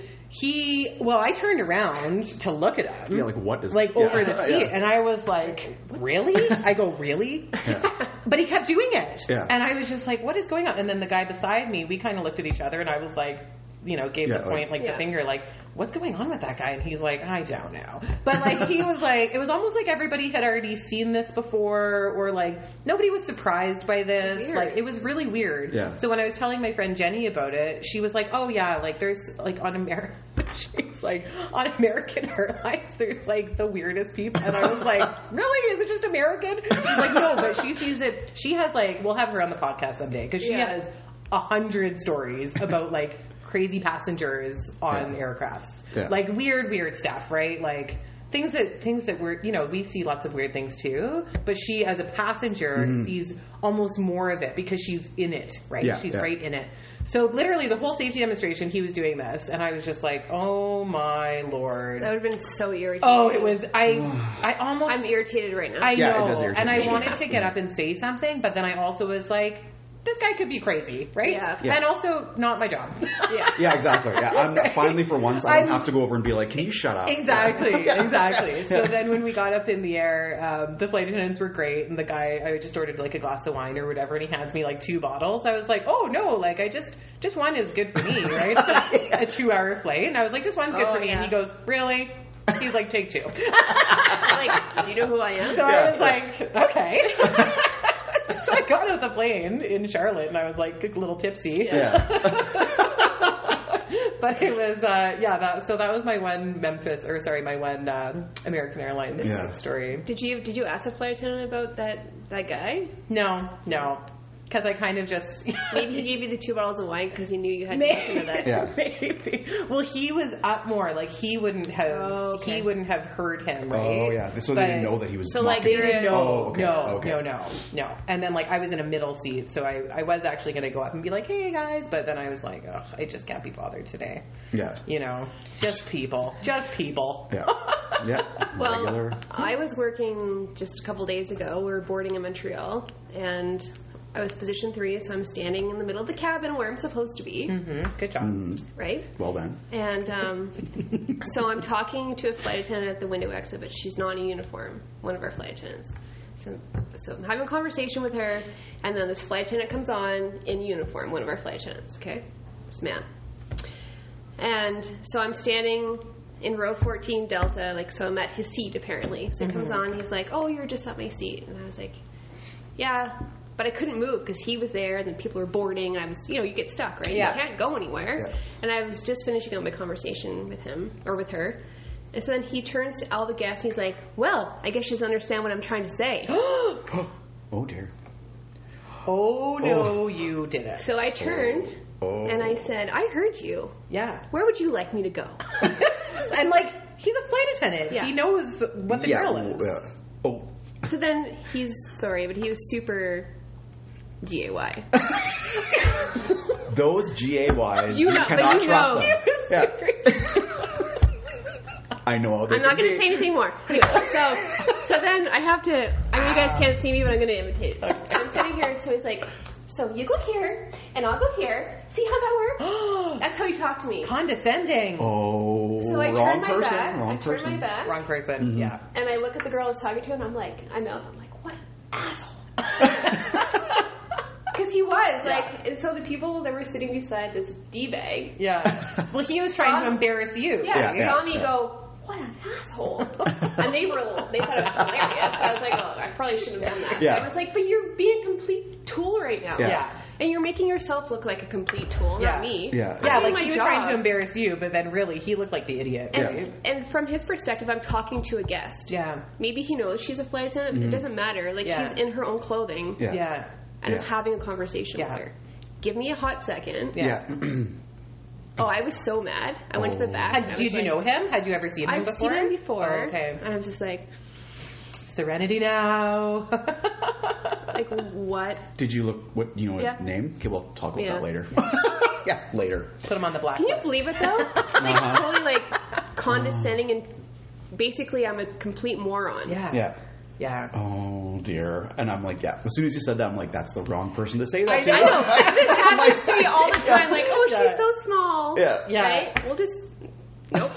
I turned around to look at him. Yeah, like what is over the seat, and I was like, really? I go, really? But he kept doing it. Yeah. And I was just like, what is going on? And then the guy beside me, we kind of looked at each other, and I was like, you know, gave the point, like the finger, like, what's going on with that guy? And he's like, I don't know. But like, he was like, it was almost like everybody had already seen this before, or like, nobody was surprised by this. Weird. Like, it was really weird. Yeah. So when I was telling my friend Jenny about it, she was like, oh yeah, like there's like she's like, on American Airlines, there's like the weirdest people. And I was like, really? Is it just American? She's like, no, but she sees it. She has like, we'll have her on the podcast someday, because she has 100 stories about like crazy passengers on aircrafts. Yeah. Like weird stuff, right? Like things that we're, you know, we see lots of weird things too, but she as a passenger sees almost more of it because she's in it, right? Yeah, She's yeah. right in it. So literally the whole safety demonstration, he was doing this, and I was just like, oh my Lord. That would have been so irritating. Oh, it was, I almost, I'm irritated right now. I Yeah, it know, does irritate and I me. wanted to get up and say something, but then I also was like, this guy could be crazy, right? Yeah. Yeah. And also not my job. yeah. Yeah, exactly. Yeah, I'm finally for once I don't have to go over and be like, "Can you shut up?" Exactly. So then when we got up in the air, the flight attendants were great, and the guy, I just ordered like a glass of wine or whatever, and he hands me like 2 bottles. I was like, oh no, like I just one is good for me, right? It's a 2-hour flight, and I was like, just one's good for me. yeah. And he goes, really? He's like, take 2. I'm like, do you know who I am? So I was like, okay. So I got off the plane in Charlotte, and I was like a little tipsy. Yeah. But it was, so that was my one American Airlines story. Did you ask the flight attendant about that guy? No. Because I kind of just... Maybe he gave you the 2 bottles of wine because he knew you had to listen to that. Yeah. Maybe. Well, he was up more. Like, he wouldn't have he wouldn't have heard him, right? Oh, yeah. So they didn't know that he was So, like, mocking they you? didn't No, okay. no. And then, like, I was in a middle seat, so I was actually going to go up and be like, hey, guys. But then I was like, ugh, I just can't be bothered today. Yeah. You know, just people. Just people. Yeah. Yeah. Well, Regular. I was working just a couple days ago. We were boarding in Montreal, and I was position 3, so I'm standing in the middle of the cabin where I'm supposed to be, Mm-hmm. Good job. right? Well done. And so I'm talking to a flight attendant at the window exit, but she's not in uniform, one of our flight attendants. So I'm having a conversation with her, and then this flight attendant comes on in uniform, one of our flight attendants, okay? This man. And so I'm standing in row 14 Delta, like, so I'm at his seat, apparently. So he comes on, he's like, oh, you're just at my seat. And I was like, yeah, but I couldn't move because he was there, and then people were boarding, and I was, you get stuck, right? Yeah. You can't go anywhere. Yeah. And I was just finishing up my conversation with him, or with her. And so then he turns to all the guests, and he's like, well, I guess she doesn't understand what I'm trying to say. Oh, dear. Oh, no, you didn't. So I turned, Oh. and I said, I heard you. Yeah. Where would you like me to go? And, like, he's a flight attendant. Yeah. He knows what the drill is. Yeah. Oh. So then he's, sorry, but he was super GAY. Those GAYs, You know, but cannot you trust know. them. Yeah. I know. I'm not going to say anything more. Anyway, so then I have to, I know you guys can't see me, but I'm going to imitate it. So I'm sitting here, so he's like, so you go here, and I'll go here. See how that works? That's how he talked to me. Condescending. Oh, So I wrong turned my person. back. Wrong I turned person. my back. Wrong person. Mm-hmm. Yeah. And I look at the girl I was talking to, and I'm like, I'm like, what an asshole. Because he was, like, and so the people that were sitting beside this D-bag, Yeah. Well, he was trying to embarrass you. saw me go, what an asshole. And they thought it was hilarious. I was like, oh, I probably shouldn't have done that. Yeah. I was like, but you're being a complete tool right now. Yeah. Yeah. And you're making yourself look like a complete tool, Yeah. not me. Yeah. Yeah, I'm doing like he my was job. trying to embarrass you, but then really he looked like the idiot. And from his perspective, I'm talking to a guest. Yeah. Maybe he knows she's a flight attendant. It doesn't matter. Like, Yeah. she's in her own clothing. Yeah. Yeah. And I'm Yeah. having a conversation Yeah. with her. Give me a hot second. Yeah. Oh, I was so mad. I went to the back. and I Did was you like, know him? Had you ever seen him I've before? seen him before. Oh, okay. And I was just like, Serenity now. like, what? Did you look? What do you know? Yeah. His name? Okay, we'll talk about Yeah. that later. Yeah, later. Put him on the blacklist. Can you believe it though? Like, totally like condescending, and basically I'm a complete moron. Yeah. Yeah. Yeah. Oh dear. And I'm like, yeah. As soon as you said that, I'm like, that's the wrong person to say that I to. know. This happens to me all the time. Like, oh, Yeah. she's so small. Yeah. Yeah. Right? We'll just. Nope.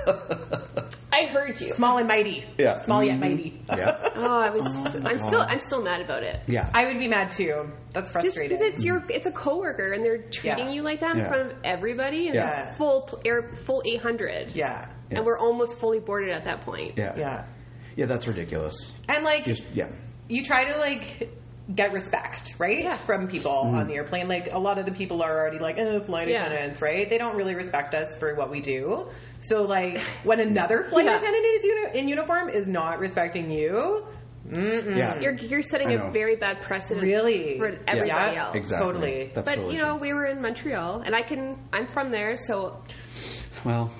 I heard you. Small and mighty. Yeah. Small yet Mhm. mighty. Yeah. Oh, I was. my I'm still mad about it. Yeah. I would be mad too. That's Just frustrating. because it's a coworker and they're treating Yeah. you like that in Yeah. front of everybody. And Yeah. it's full 800. yeah. Yeah. And we're almost fully boarded at that point. Yeah. Yeah. Yeah, that's ridiculous. And like Just yeah. you try to like get respect, right? Yeah. From people on the airplane. Like a lot of the people are already like, flight Yeah. attendants, right? They don't really respect us for what we do. So like when another flight Yeah. attendant is in uniform is not respecting you, Yeah. You're setting I a know. very bad precedent really for everybody Yeah. else. Exactly. Totally. That's But totally you know, true. we were in Montreal, and I'm from there, so Well.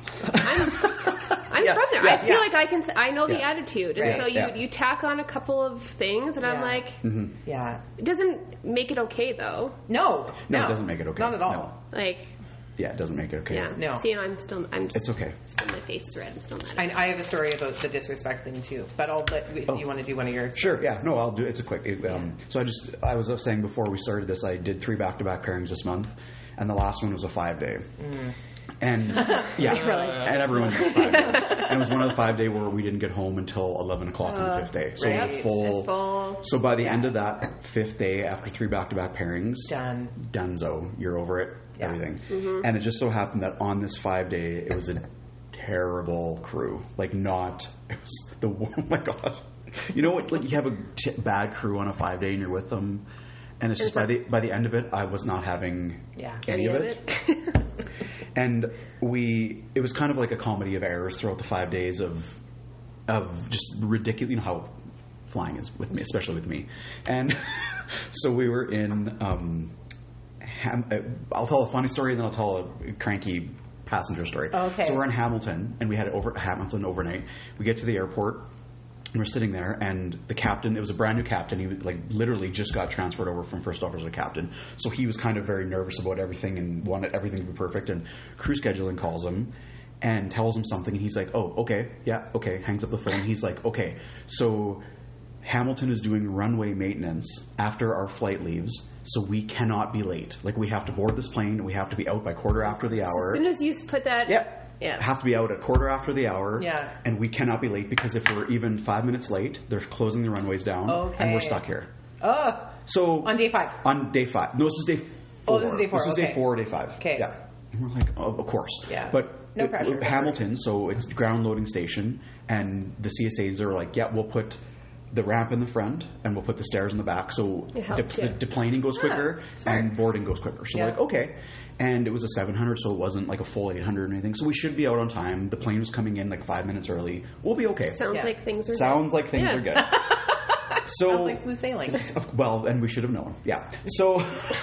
I'm Yeah, from there. yeah, I feel yeah. like I know the Yeah. attitude, and Right. so Yeah. you tack on a couple of things, and I'm Yeah. like, Yeah. it doesn't make it okay though. No. No, it doesn't make it okay. Not at all. No. Like, Yeah, it doesn't make it okay. yeah, No. See, I'm It's okay. Still, my face is red. I'm still mad. I have a story about the disrespect thing too, but I'll let if you want to do one of yours. Sure, yeah. No, I'll do it's a quick. So I was saying before we started this, I did 3 back-to-back pairings this month, and the last one was a 5-day. And yeah, Really? and everyone did 5-day. And it was one of the 5-day where we didn't get home until 11 o'clock on the 5th day. So right. full. So by the end of that 5th day, after 3 back-to-back pairings, Done. Donezo, you're over it, Yeah. everything. And it just so happened that on this 5-day, it was a terrible crew. Like not, it was the oh my god. You know what? Like you have a bad crew on a 5-day, and you're with them, and it's just by the end of it, I was not having Yeah. any of it. And it was kind of like a comedy of errors throughout the 5 days of just ridiculous. You know how flying is with me, especially with me. And so we were in. I'll tell a funny story, and then I'll tell a cranky passenger story. Okay. So we're in Hamilton, and we had Hamilton overnight. We get to the airport. And we're sitting there, and the captain, it was a brand new captain. He like literally just got transferred over from first officer to captain. So he was kind of very nervous about everything and wanted everything to be perfect. And crew scheduling calls him and tells him something. And he's like, oh, okay, yeah, okay. Hangs up the phone. He's like, okay, so Hamilton is doing runway maintenance after our flight leaves. So we cannot be late. Like, we have to board this plane, and we have to be out by quarter after the hour. As soon as you put that... Yeah. Have to be out at quarter after the hour. Yeah. And we cannot be late because if we're even 5 minutes late, they're closing the runways down. Okay. And we're stuck here. Oh. So on day 5. On day 5. No, this is day 4. Oh, this is day 4. This is okay. day 4 or day 5. Okay. Yeah. And we're like, oh, of course. Yeah. But no pressure. Hamilton, so it's ground loading station, and the CSAs are like, yeah, we'll put the ramp in the front and we'll put the stairs in the back, so deplaning goes quicker and boarding goes quicker. So we're like, okay. And it was a 700, so it wasn't like a full 800 or anything. So we should be out on time. The plane was coming in like 5 minutes early. We'll be okay. Sounds like things are good. So sounds like smooth sailing. Well, and we should have known. Yeah. So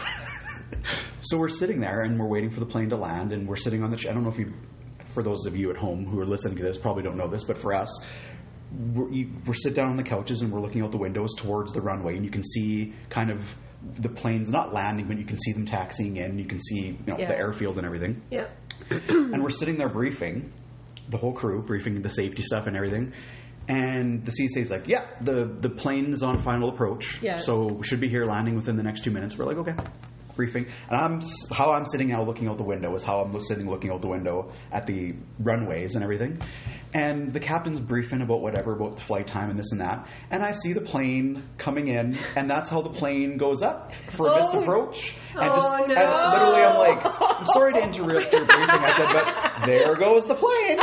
we're sitting there and we're waiting for the plane to land, and we're sitting on the I don't know if you, for those of you at home who are listening to this, probably don't know this, but for us, we're sit down on the couches and we're looking out the windows towards the runway, and you can see kind of the planes not landing, but you can see them taxiing in. You can see the airfield and everything. Yeah. And we're sitting there briefing, the whole crew, briefing the safety stuff and everything. And the CSA's like, yeah, the plane is on final approach. Yeah. So we should be here landing within the next 2 minutes. We're like, okay. Briefing. And how I'm sitting now looking out the window is how I'm sitting looking out the window at the runways and everything. And the captain's briefing about the flight time and this and that. And I see the plane coming in, and that's how the plane goes up for missed approach. And and literally I'm like, I'm sorry to interrupt your briefing. I said, but there goes the plane.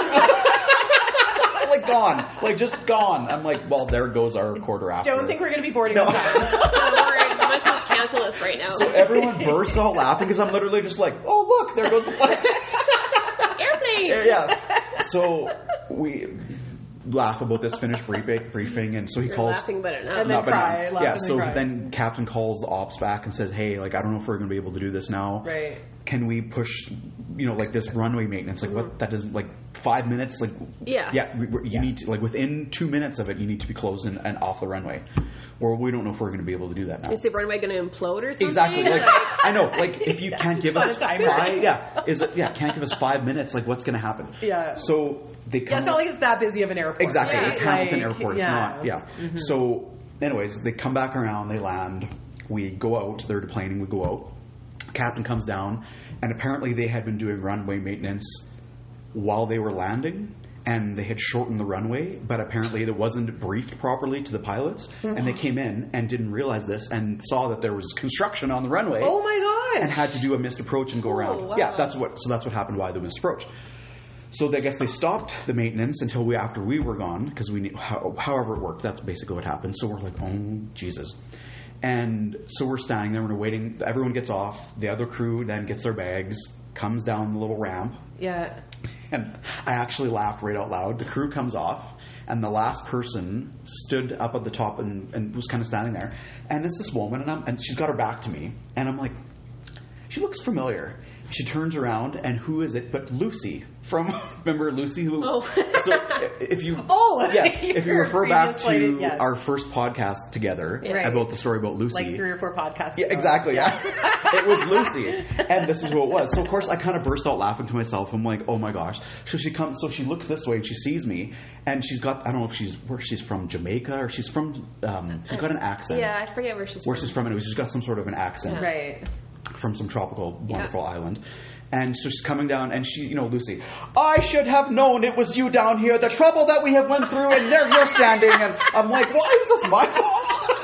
Like gone. Like just gone. I'm like, well, there goes our quarter after. Don't think we're going to be boarding on time. You might as well cancel us right now. So everyone bursts out laughing because I'm literally just like, oh, look, there goes the plane. Airplane! Yeah. So we laugh about this finished briefing, and so he calls... laughing, but not. And then cry. Yeah, so then Captain calls the ops back and says, hey, like, I don't know if we're going to be able to do this now. Right. Can we push, like, this runway maintenance? Like, what? That doesn't, like, 5 minutes? Like, yeah. You need to, like, within 2 minutes of it, you need to be closed and off the runway. Or we don't know if we're going to be able to do that now. Is the runway going to implode or something? Exactly. Like, I know. Like, if you can't give us can't give us 5 minutes, like, what's going to happen? Yeah. So they come... it's not like it's that busy of an airport. Exactly. Yeah. It's Hamilton Airport. It's not. Yeah. Mm-hmm. So, anyways, they come back around, they land, we go out, they're deplaning, we go out. Captain comes down, and apparently they had been doing runway maintenance while they were landing, and they had shortened the runway, but apparently it wasn't briefed properly to the pilots, and they came in and didn't realize this and saw that there was construction on the runway. Oh my god! And had to do a missed approach and go around. Wow. Yeah, that's what happened. Why the missed approach? So I guess they stopped the maintenance until after we were gone, because however it worked. That's basically what happened. So we're like, oh Jesus. And so we're standing there and we're waiting. Everyone gets off. The other crew then gets their bags, comes down the little ramp. Yeah. And I actually laughed right out loud. The crew comes off, and the last person stood up at the top and was kind of standing there. And it's this woman, and she's got her back to me. And I'm like, she looks familiar. She turns around, and who is it but Lucy from, remember Lucy? Who? Oh. So if you if you refer back to our first podcast together about the story about Lucy. Like 3 or 4 podcasts ago. Exactly, yeah. It was Lucy. And this is who it was. So of course I kind of burst out laughing to myself. I'm like, oh my gosh. So she looks this way and she sees me, and she's got, I don't know if where she's from, Jamaica, or she's from, she's got an accent. Yeah, I forget where she's from. Anyway, she's got some sort of an accent. Yeah. Right. From some tropical, wonderful island. And so she's coming down, and she, Lucy, I should have known it was you down here, the trouble that we have went through, and there you're standing. And I'm like, why is this my fault?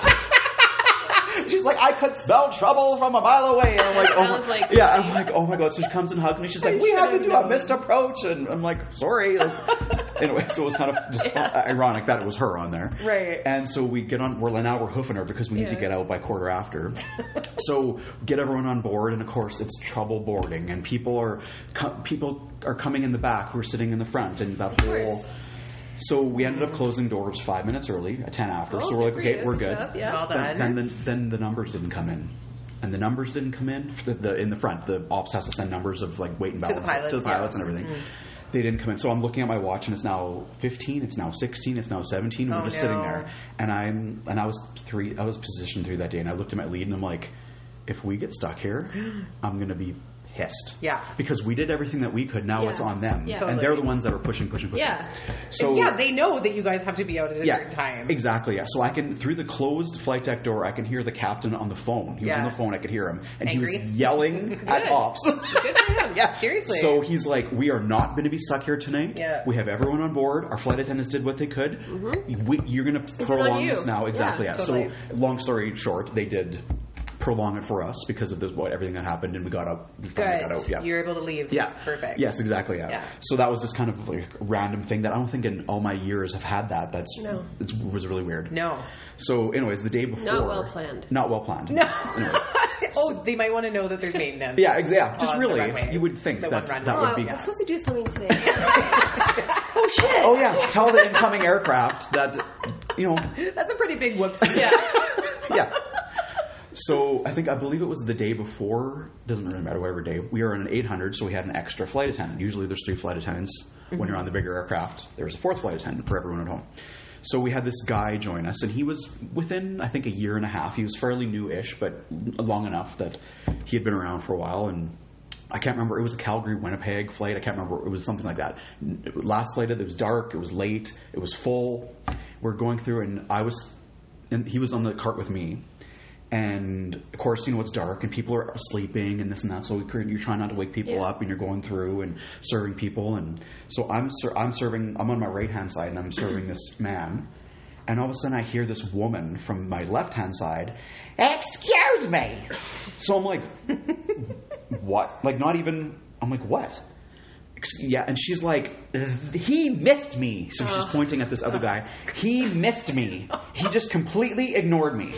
She's like, I could smell trouble from a mile away. And I'm like, I'm like, oh my God. So she comes and hugs me. She's like, we have to do a missed approach. And I'm like, sorry. Anyway, so it was kind of just ironic that it was her on there. Right. And so we get on, we're hoofing her because we need to get out by quarter after. So get everyone on board, and of course it's trouble boarding, and people are coming in the back who are sitting in the front, and that whole... So we ended up closing doors 5 minutes early, at 10 after. Oh, so we're like, good for okay, you. we're Good good. job, yeah. Well done. Then the numbers didn't come in. And the numbers didn't come in in the front. The ops has to send numbers of like weight and balance to the pilots, and everything. They didn't come in. So I'm looking at my watch and it's now 15, it's now 16, it's now 17. We're just sitting there. And I was positioned 3 that day, and I looked at my lead and I'm like, if we get stuck here, I'm going to be pissed. Yeah. Because we did everything that we could. Now it's on them. Yeah. And Totally. they're the ones that are pushing. Yeah. So yeah, they know that you guys have to be out at a certain time. Exactly. Yeah. So I can, through the closed flight deck door, I can hear the captain on the phone. He was on the phone. I could hear him, and Angry? he was yelling at ops. Good for him. Yeah, seriously. So he's like, "We are not going to be stuck here tonight. Yeah. We have everyone on board. Our flight attendants did what they could. You're going to prolong this now." Exactly. Yeah. Totally. So long story short, they did prolong it for us because of everything that happened, and we got out. We finally got out. Yeah. You're able to leave. Yeah. Perfect. Yes, exactly. Yeah. So that was this kind of like random thing that I don't think in all my years have had that. It was really weird. No. So, anyways, the day before. Not well planned. Not well planned. No. Anyways. Oh, they might want to know that there's maintenance. Yeah, just on the really, runway. you would think The that one that runway. would be. I'm supposed to do something today. Oh shit! Oh yeah, tell the incoming aircraft that That's a pretty big whoopsie. Yeah. yeah. So I believe it was the day before. Doesn't really matter whatever day. We were on an 800, so we had an extra flight attendant. Usually there's 3 flight attendants when you're on the bigger aircraft. There's a 4th flight attendant for everyone at home. So we had this guy join us, and he was within, I think, a year and a half. He was fairly new-ish, but long enough that he had been around for a while. And I can't remember. It was a Calgary-Winnipeg flight. I can't remember. It was something like that. Last flight, it was dark. It was late. It was full. We're going through, and he was on the cart with me. And of course, it's dark and people are sleeping and this and that. So you're trying not to wake people up, and you're going through and serving people. And so I'm serving. I'm on my right hand side and I'm serving this man. And all of a sudden, I hear this woman from my left hand side. Excuse me. So I'm like, what? Like, not even. I'm like, what? Yeah, and she's like, he missed me. So she's pointing at this other guy. He missed me. He just completely ignored me.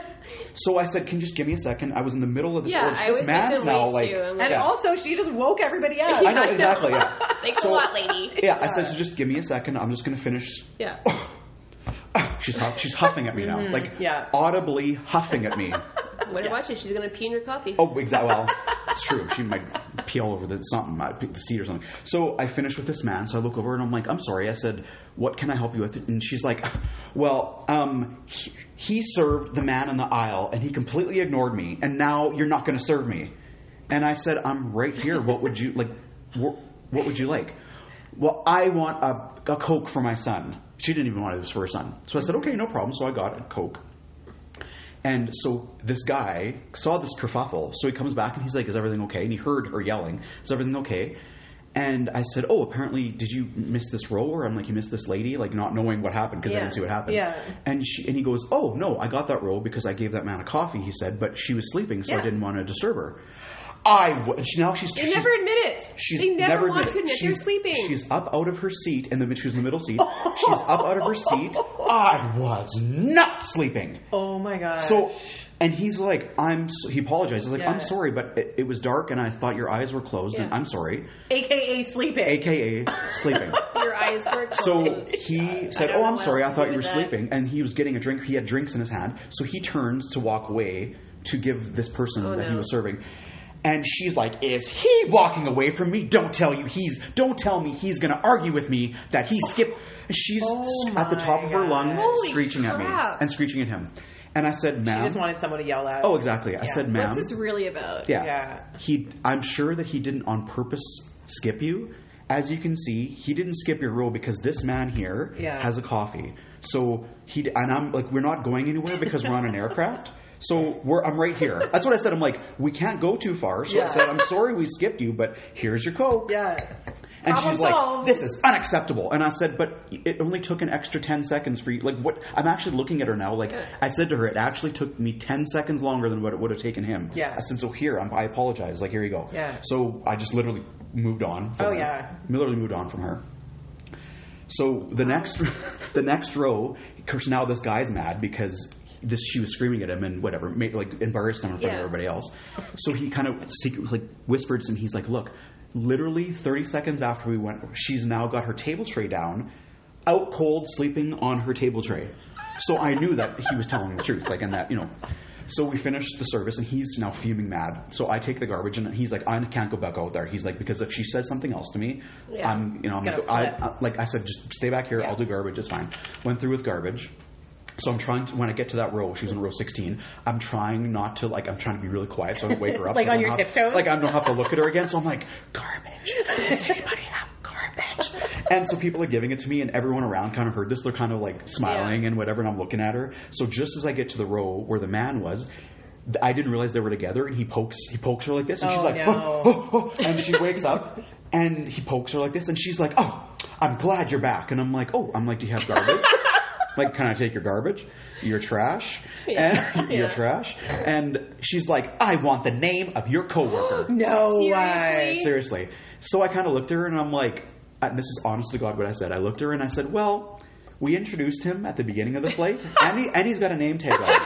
So I said, can you just give me a second? I was in the middle of this. Yeah, I was this man's now like, and also she just woke everybody up. I know, exactly. Yeah. Thanks a lot, lady. Yeah, I said, so just give me a second. I'm just going to finish. Yeah. She's huffing at me now, like audibly huffing at me. When I watch it, she's going to pee in your coffee. Oh, exactly. Well, it's true. She might pee all over the seat or something. So I finished with this man. So I look over and I'm like, I'm sorry. I said, what can I help you with? And she's like, well, he served the man in the aisle and he completely ignored me. And now you're not going to serve me. And I said, I'm right here. What would you like? What would you like? Well, I want a Coke for my son. She didn't even want this for her son. So I said, okay, no problem. So I got a Coke. And so this guy saw this kerfuffle. So he comes back and he's like, is everything okay? And he heard her yelling, is everything okay? And I said, oh, apparently, did you miss this row? Or I'm like, you missed this lady? Like, not knowing what happened because I didn't see what happened. Yeah. And he goes, oh, no, I got that row because I gave that man a coffee, he said, but she was sleeping, so I didn't want to disturb her. Now she's... They never admit it. They never want to admit they're sleeping. She's up out of her seat, and she was in the middle seat. She's up out of her seat. I was not sleeping. Oh my God. So... And he's like, he apologized. He's like, I'm sorry, but it was dark and I thought your eyes were closed and I'm sorry. AKA sleeping. AKA sleeping. Your eyes were closed. So he said, oh, I'm sorry, I thought you were sleeping. And he was getting a drink. He had drinks in his hand. So he turns to walk away to give this person he was serving. And she's like, is he walking away from me? Don't tell me he's going to argue with me that he skipped. She's at the top of her lungs screeching at me and screeching at him. And I said, ma'am. She just wanted someone to yell at. Oh, exactly. I said, ma'am. What's this really about? Yeah. I'm sure that he didn't on purpose skip you. As you can see, he didn't skip your row because this man here has a coffee. So I'm like, we're not going anywhere because we're on an aircraft. So I'm right here. That's what I said. I'm like, we can't go too far. So I said, I'm sorry we skipped you, but here's your Coke. Yeah. And she's like, this is unacceptable. And I said, but it only took an extra 10 seconds for you. Like, what? I'm actually looking at her now. Like, I said to her, it actually took me 10 seconds longer than what it would have taken him. Yeah. I said, so here, I apologize. Like, here you go. Yeah. So I just literally moved on. Literally moved on from her. So the next row, of course, now this guy's mad because she was screaming at him and whatever, like embarrassed him in front of everybody else. So he kind of secretly whispered to him. He's like, look, literally 30 seconds after we went, she's now got her table tray down, out cold, sleeping on her table tray. So I knew that he was telling the truth, like, and that, So we finished the service, and he's now fuming mad. So I take the garbage, and he's like, I can't go back out there. He's like, because if she says something else to me, I'm like I said, just stay back here. I'll do garbage. It's fine. Went through with garbage. So I'm trying to, when I get to that row, she was in row 16, I'm trying not to, I'm trying to be really quiet so I don't wake her up. Like on your tiptoes? Like I don't have to look at her again. So I'm like, garbage. Does anybody have garbage? And so people are giving it to me, and everyone around kind of heard this. They're kind of like smiling and whatever, and I'm looking at her. So just as I get to the row where the man was, I didn't realize they were together, and he pokes her like this, and she's like, and she wakes up, and he pokes her like this, and she's like, oh, I'm glad you're back. And I'm like, do you have garbage? Like, can I take your garbage? You're trash. You're trash. And she's like, I want the name of your coworker. No way. Seriously. So I kind of looked at her, and I'm like, and this is honest to God what I said. I looked at her, and I said, well, we introduced him at the beginning of the flight, and he's got a name tag on him.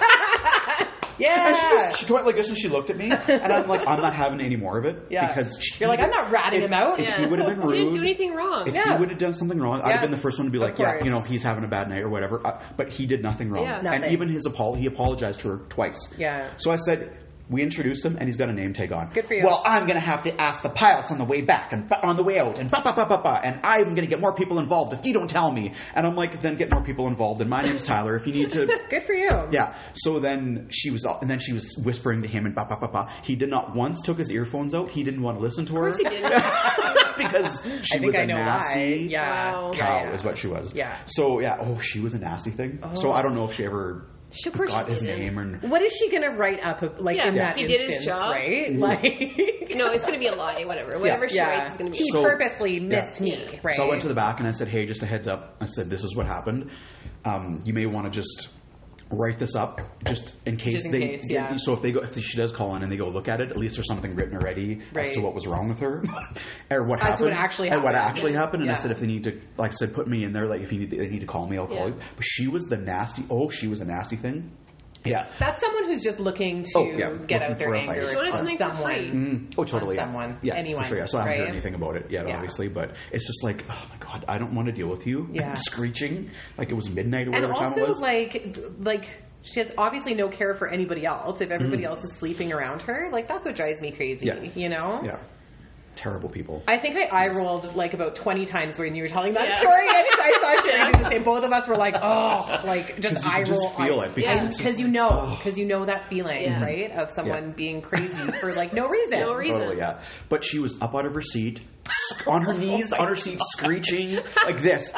Yeah. And she went like this, and she looked at me, and I'm like, I'm not having any more of it. Yeah. Because you're like, I'm not ratting him out. If he would have been rude. He didn't do anything wrong. If he would have done something wrong, I'd have been the first one to be like, he's having a bad night or whatever. But he did nothing wrong. Yeah. And even he apologized to her twice. Yeah. So I said, we introduced him, and he's got a name tag on. Good for you. Well, I'm going to have to ask the pilots on the way back and on the way out, and and I'm going to get more people involved if you don't tell me. And I'm like, then get more people involved. And my name's Tyler. If you need to, good for you. Yeah. So then she was whispering to him and He did not once took his earphones out. He didn't want to listen to her. Of course he didn't. Because she was a nasty cow, is what she was. Yeah. So she was a nasty thing. So I don't know if she ever got his name. And what is she going to write up in that he instance, did his job, right? Mm-hmm. Like, no, it's going to be a lie. Whatever she writes is going to be. He purposely missed me, right? So I went to the back and I said, "Hey, just a heads up." I said, "This is what happened. You may want to just write this up, just in case So if she does call in and they go look at it, at least there's something written already as to what was wrong with her, or what happened, what actually happened. And I said, if they need to, like I said, put me in there. Like if they need to call me, I'll call you. But she was the nasty. She was a nasty thing. Yeah, that's someone who's just looking to get out their anger on someone. Totally. On someone, anyone. For sure, So I haven't heard anything about it yet, obviously. But it's just like, oh my God, I don't want to deal with you. Yeah, screeching like it was midnight or whatever time it was. And also, like she has obviously no care for anybody else. If everybody else is sleeping around her, like that's what drives me crazy. Yeah. You know? Yeah. Terrible people. I think I eye rolled like about 20 times when you were telling that story. And I saw Sherry do the same. Both of us were like, just eye roll. Just feel it because you know that feeling, right, of someone being crazy for like no reason. Totally, yeah. But she was up out of her seat, on her knees, on her seat, screeching like this.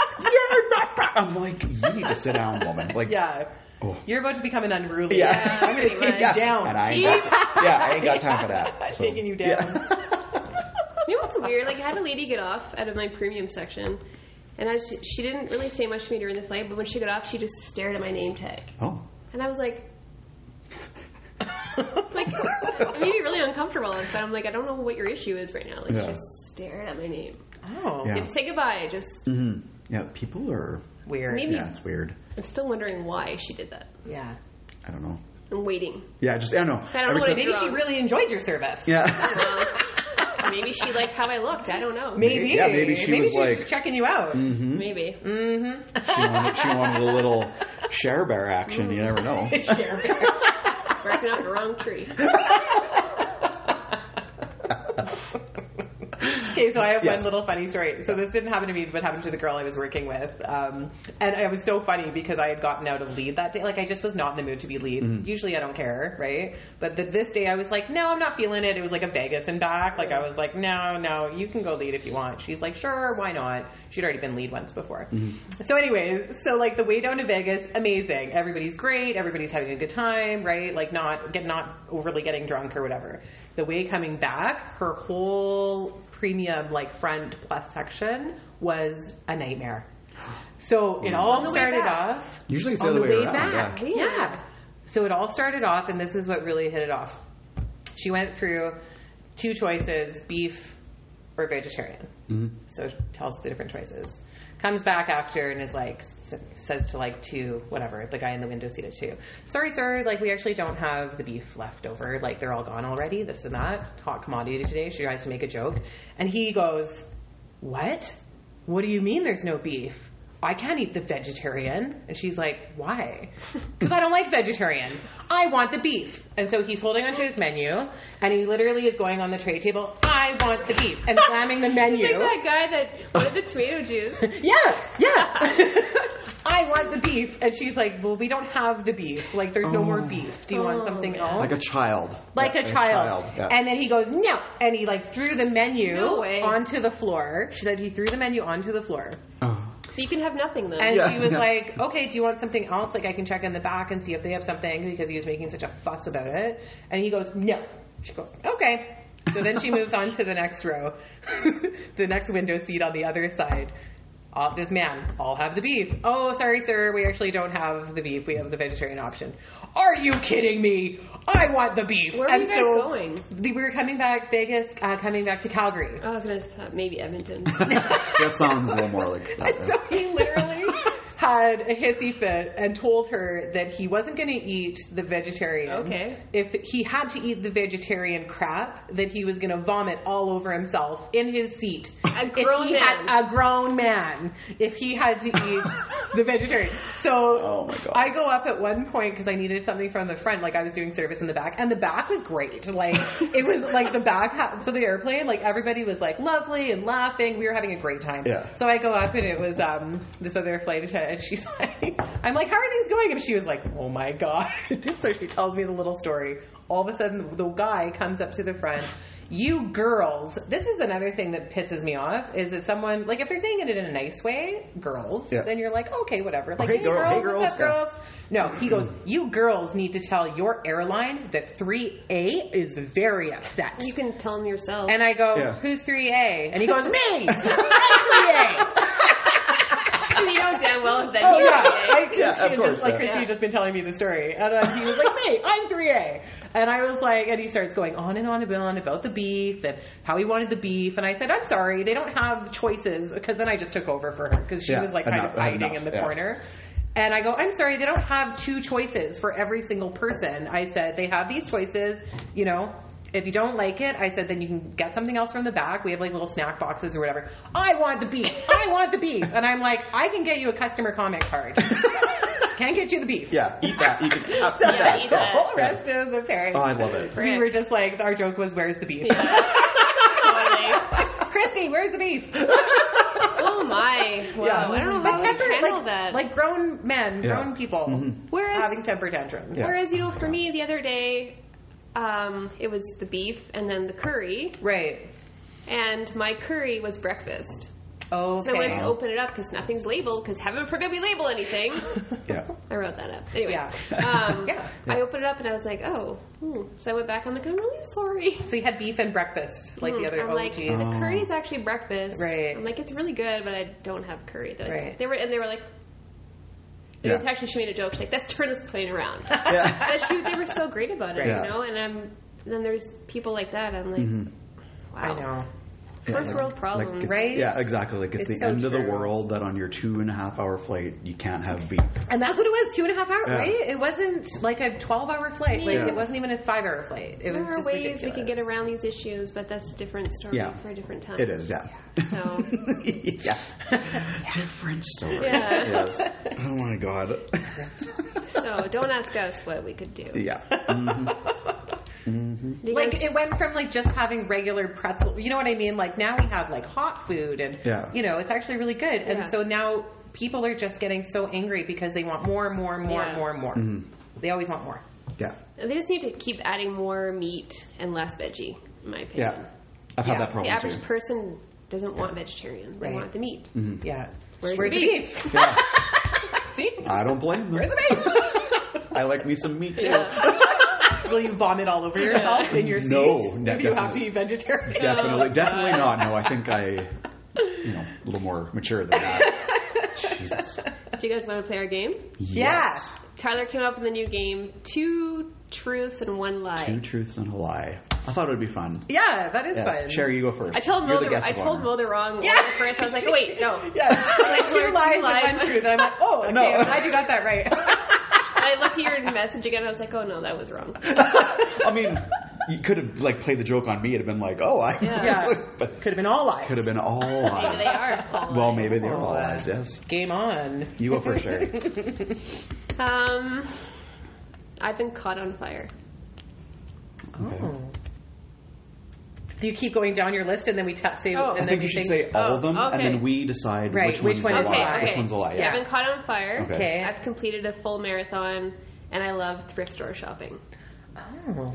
I'm like, you need to sit down, woman. Like, you're about to become an unruly. Yeah. I'm going to take you down. And I ain't got time for that. I'm taking you down. You know what's weird? Like, I had a lady get off out of my premium section, and she didn't really say much to me during the flight, but when she got off, she just stared at my name tag. Oh. And I was like, it made me really uncomfortable. And so I'm like, I don't know what your issue is right now. Like, she just stared at my name. Oh. Yeah. Say goodbye. Just. Mm-hmm. Yeah, people are weird. Maybe, it's weird. I'm still wondering why she did that. Yeah. I don't know. I'm waiting. Yeah, I don't know. I don't know what maybe she really enjoyed your service. Yeah. Maybe she liked how I looked. I don't know. Maybe. Yeah, maybe she was like checking you out. Mm-hmm. Maybe. Mm-hmm. She wanted a little Share Bear action. You never know. Share Bear. Barking up the wrong tree. Okay, so I have one little funny story. So this didn't happen to me, but happened to the girl I was working with. And it was so funny because I had gotten out of lead that day. Like, I just was not in the mood to be lead. Mm-hmm. Usually I don't care, right? But this day I was like, no, I'm not feeling it. It was like a Vegas and back. Like, I was like, no, you can go lead if you want. She's like, sure, why not? She'd already been lead once before. Mm-hmm. So anyways, like the way down to Vegas, amazing. Everybody's great. Everybody's having a good time, right? Like not overly getting drunk or whatever. The way coming back, her whole premium like front plus section was a nightmare. So it all started off. Usually it's the other way around. Back. Yeah. So it all started off, and this is what really hit it off. She went through 2 choices: beef or vegetarian. Mm-hmm. So it tells the different choices. Comes back after and is like, says to like 2, whatever, the guy in the window seat at 2. Sorry, sir, like we actually don't have the beef left over. Like they're all gone already, this and that. Hot commodity today. She tries to make a joke. And he goes, what? What do you mean there's no beef? I can't eat the vegetarian. And she's like, why? Because I don't like vegetarian. I want the beef. And so he's holding onto his menu, and he literally is going on the tray table, I want the beef, and slamming the menu. Like that guy that wanted the tomato juice. Yeah. I want the beef. And she's like, well, we don't have the beef. Like, there's no more beef. Do you want something else? Like a child. Like a child. Yeah. And then he goes, no. And he like threw the menu No way. onto the floor. She said he threw the menu onto the floor. Oh. So you can have nothing then. And she was like, okay, do you want something else? Like, I can check in the back and see if they have something, because he was making such a fuss about it. And he goes, no. She goes, okay. So then she moves on to the next row, the next window seat on the other side. This man, I'll have the beef. Oh, sorry, sir. We actually don't have the beef. We have the vegetarian option. Are you kidding me? I want the beef. Where were you guys going? We were coming back Vegas, coming back to Calgary. I was going to say maybe Edmonton. That sounds a little more like that. And so he literally had a hissy fit and told her that he wasn't going to eat the vegetarian. Okay. If he had to eat the vegetarian crap, that he was going to vomit all over himself in his seat. A grown man. A grown man. If he had to eat the vegetarian. So Oh my God. I go up at one point because I needed something from the front. Like, I was doing service in the back, and the back was great. Like, it was like the back for the airplane. Like, everybody was like lovely and laughing. We were having a great time. Yeah. So I go up, and it was this other flight attendant. And she's like, I'm like, how are things going? And she was like, oh my God. So she tells me the little story. All of a sudden, the guy comes up to the front. You girls, this is another thing that pisses me off, is that someone, like, if they're saying it in a nice way, girls, then you're like, okay, whatever. Like, Hey, hey, girl, girls, what's up, yeah. girls? No, he goes, you girls need to tell your airline that 3A is very upset. You can tell them yourself. And I go, Yeah. who's 3A? And he goes, me! I'm 3A! you know damn well that Oh he's yeah, gay. Christy had just been telling me the story, and he was like, "Mate, I'm 3A," and I was like, and he starts going on and on about the beef and how he wanted the beef, and I said, "I'm sorry, they don't have choices," because then I just took over for her because she was like kind of hiding in the corner. And I go, I'm sorry, they don't have two choices for every single person. I said, they have these choices, you know. If you don't like it, I said, then you can get something else from the back. We have like little snack boxes or whatever. I want the beef. I want the beef. And I'm like, I can get you a customer comment card. Can't get you the beef. Yeah, eat that. You can Yeah, eat The that. whole rest of the parents. Oh, I love it. We were just like, our joke was, where's the beef? Christy, where's the beef? Oh my! Wow, Yeah. I don't know But how to handle that. Like grown men, grown people whereas, having temper tantrums. Yeah. whereas you know, for me the other day, it was the beef and then the curry, Right. and my curry was breakfast. Okay. So I went to open it up because nothing's labeled, because heaven forbid we label anything. Yeah. I wrote that up. Anyway, Yeah. I opened it up and I was like, oh. So I went back. I'm like, I'm really sorry. So you had beef and breakfast, like the other. I'm like, geez. the curry's actually breakfast. Right. I'm like, it's really good, but I don't have curry. They're like, Right. They were like, Yeah. actually she made a joke. She's like, let's turn this plane around. Yeah. But they were so great about it, Right. you know. And then there's people like that. I'm like, wow. I know. First world problems, it's- right? Yeah, exactly. Like, it's the It's so end of the true. world that on your 2.5 hour flight, you can't have beef. And that's what it was, 2.5 hours, Yeah. right? It wasn't like a 12-hour flight. Like, Yeah. it wasn't even a 5-hour flight. It was There are just ways ridiculous. we can get around these issues, but that's a different story Yeah. for a different time. It is, yeah. So, Yeah. Different story. Yeah. Yes. Oh my God. so don't ask us what we could do. Yeah. Do you Like, guys- it went from, like, just having regular pretzel, you know what I mean? Like, now we have, like, hot food, and, Yeah. you know, it's actually really good. And Yeah. so now people are just getting so angry because they want more and more and more and Yeah. more and more. They always want more. Yeah. they just need to keep adding more meat and less veggie, in my opinion. Yeah. I've had Yeah. that The problem average too. person doesn't want vegetarian. They Right. want the meat. Yeah. Where's the beef? Yeah. See? I don't blame them. Where's the beef? I like me some meat too. Yeah. Will you vomit all over yourself in your seat? No, If you have to eat vegetarian. Definitely not. No, I think a little more mature than that. Jesus. Do you guys want to play our game? Yes. Tyler came up with a new game: 2 truths and 1 lie. 2 truths and a lie. I thought it would be fun. Yeah, that is Yes. fun. Sherry, you go first. I told You're Mo the guest of honor. the wrong one Yeah. at first. I was like, oh, wait, no. Yeah, like 2 Two lies and lies. 1 truth. And I'm like, oh, okay, No. I'm glad you got that right. I looked at your message again. I was like, oh no, that was wrong. I mean, you could have like played the joke on me. It'd have been like, oh, I. Yeah. But Could have been all lies. could have been all Maybe lies. they are. All Well, lies. maybe they were all lies. Yes. Game on. You go first, Sherry. I've been caught on fire. Oh. Do you keep going down your list and then we say? Oh. And I then think we you should say, say all of them, okay. and then we decide Right, which which one's one a is a lie. lie. Which one's a lie? I've Yeah. been caught on fire. Okay. I've completed a full marathon, and I love thrift store shopping. Oh.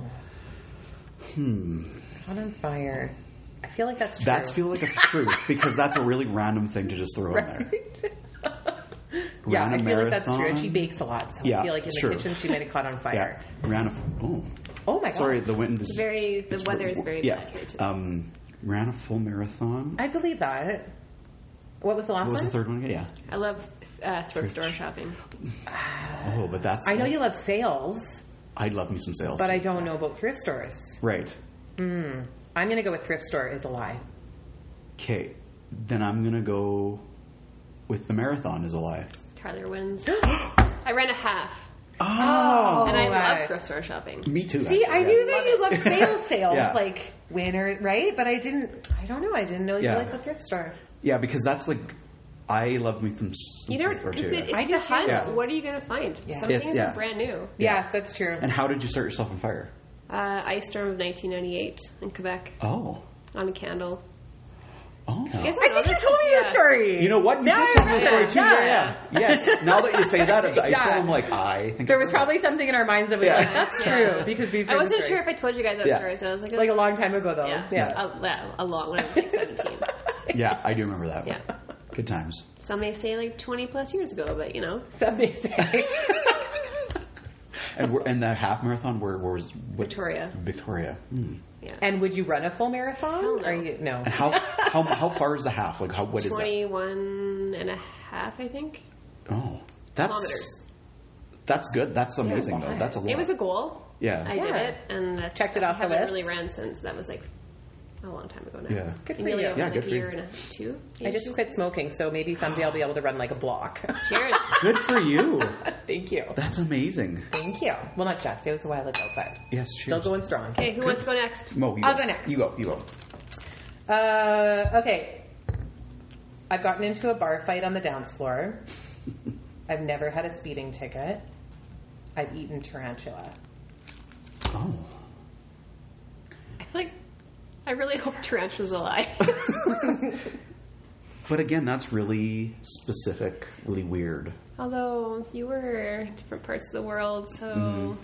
Caught on fire. I feel like that's true. That's feel like a truth because that's a really random thing to just throw in there. Yeah, Ran a I feel like that's true. And marathon. she bakes a lot, so Yeah, I feel like in it's the true. kitchen she might have caught on fire. Yeah, ran a. Oh my god. Sorry, the wind is The weather is very yeah. bad here today. Ran a full marathon. I believe that. What was the last What was one? the third one again? Yeah. I love thrift store shopping. Oh, but that's. I know you love sales, I'd love me some sales. but I don't know about thrift stores. Right. I'm going to go with thrift store is a lie. Okay. Then I'm gonna go with the marathon is a lie. Tyler wins. I ran a half, Oh. and I right. love thrift store shopping. Me too. See, actually, I yeah. knew that you loved sales, Yeah. like winner, right? But I don't know. I didn't know you Yeah. liked the thrift store. Yeah, because that's like. I love me some You never. thrift store It's, too. it's I the do hunt. too. Yeah. What are you going to find? Yeah. Some It's- things yeah. are brand new. Yeah, that's true. And how did you start yourself on fire? Ice storm of 1998 in Quebec Oh. on a candle. Oh. You guys I don't know think you this? told me Yeah. the story. You know what? You Now did I tell me the story remember. too. Yeah. Yes. Now that you say that, I Yeah. am like, I think There I've was heard probably something in our minds that was Yeah. like, that's true, because we've I heard the wasn't story. sure if I told you guys that Yeah. story, so I was like, Like a long time ago, though. yeah, Yeah. A long when I was like 17. it. Yeah, I do remember that one. Yeah. Good times. Some may say like 20 plus years ago, but you know. Some may say. And that half marathon, where was what, Victoria. Victoria. Hmm. Yeah. And would you run a full marathon? Hell no. Or you, no. And how far is the half? Like what is that? 21 and a half, I think. Oh, that's Kilometers. That's good. That's amazing why? though. That's a lot. It was a goal. yeah. I did Yeah. it, and that's, Checked it off the I haven't list. really ran since. That was like a long time ago now. Yeah. Good for Amelia you. was Yeah, like good a for year you. and two. I just quit smoking, so maybe someday I'll be able to run like a block. Cheers. Good for you. Thank you. That's amazing. Thank you. Well, not just. It was a while ago, but Yes. still Cheers. going strong. Okay, who wants to go next? Mo, you I'll go next. You go. You go. Okay. I've gotten into a bar fight on the dance floor. I've never had a speeding ticket. I've eaten tarantula. Oh. I feel like I really hope tarantula's a lie. But again, that's really specific, really weird. Although you were in different parts of the world, so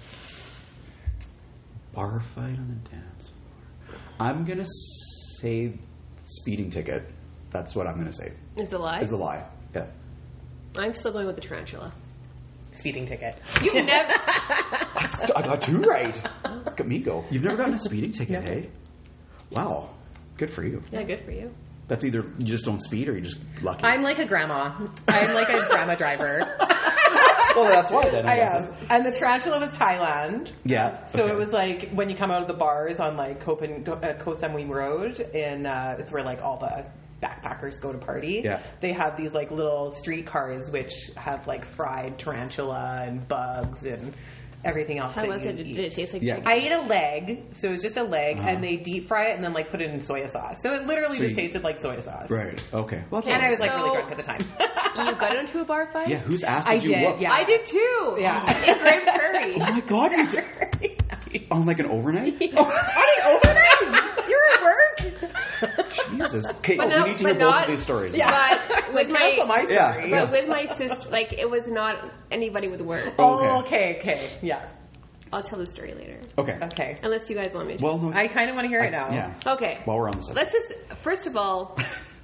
Bar fight on the dance floor. I'm gonna say speeding ticket. That's what I'm gonna say. is a lie. Is a lie. Yeah. I'm still going with the tarantula. Speeding ticket. You've never. I got two right. Look at me go. You've never gotten a speeding ticket, hey? Wow. Good for you. Yeah, good for you. That's either you just don't speed or you're just lucky. I'm like a grandma. I'm like a grandma driver. well, that's why then. I guess. am. And the tarantula was Thailand. Yeah. So okay. it was like when you come out of the bars on like Koh Samui Road, and it's where like all the backpackers go to party. Yeah. They have these like little street cars which have like fried tarantula and bugs and everything else. How that was you it? Did eat. it taste like Yeah. chicken? I ate a leg, so it was just a leg, Uh-huh. and they deep fry it and then like put it in soy sauce. So it literally So just you- tasted like soy sauce. Right. Okay. Well, that's And all I was right. like really So- drunk at the time. You got into a bar fight? Yeah. Whose ass I did you did, whoop? yeah. I did too. Yeah. In Grand Prairie. Oh my god! You did, on like an overnight? On an overnight? You're at work? Jesus. Okay. But we no, need to but hear both not- of these stories. But with Cancel my my, story. Yeah. but with my sister, like it was not anybody with work. Oh, okay. Yeah. I'll tell the story later. Okay. Okay. Unless you guys want me to. Well, no. I kind of want to hear it now. Yeah. Okay. While we're on the subject. Let's just, first of all,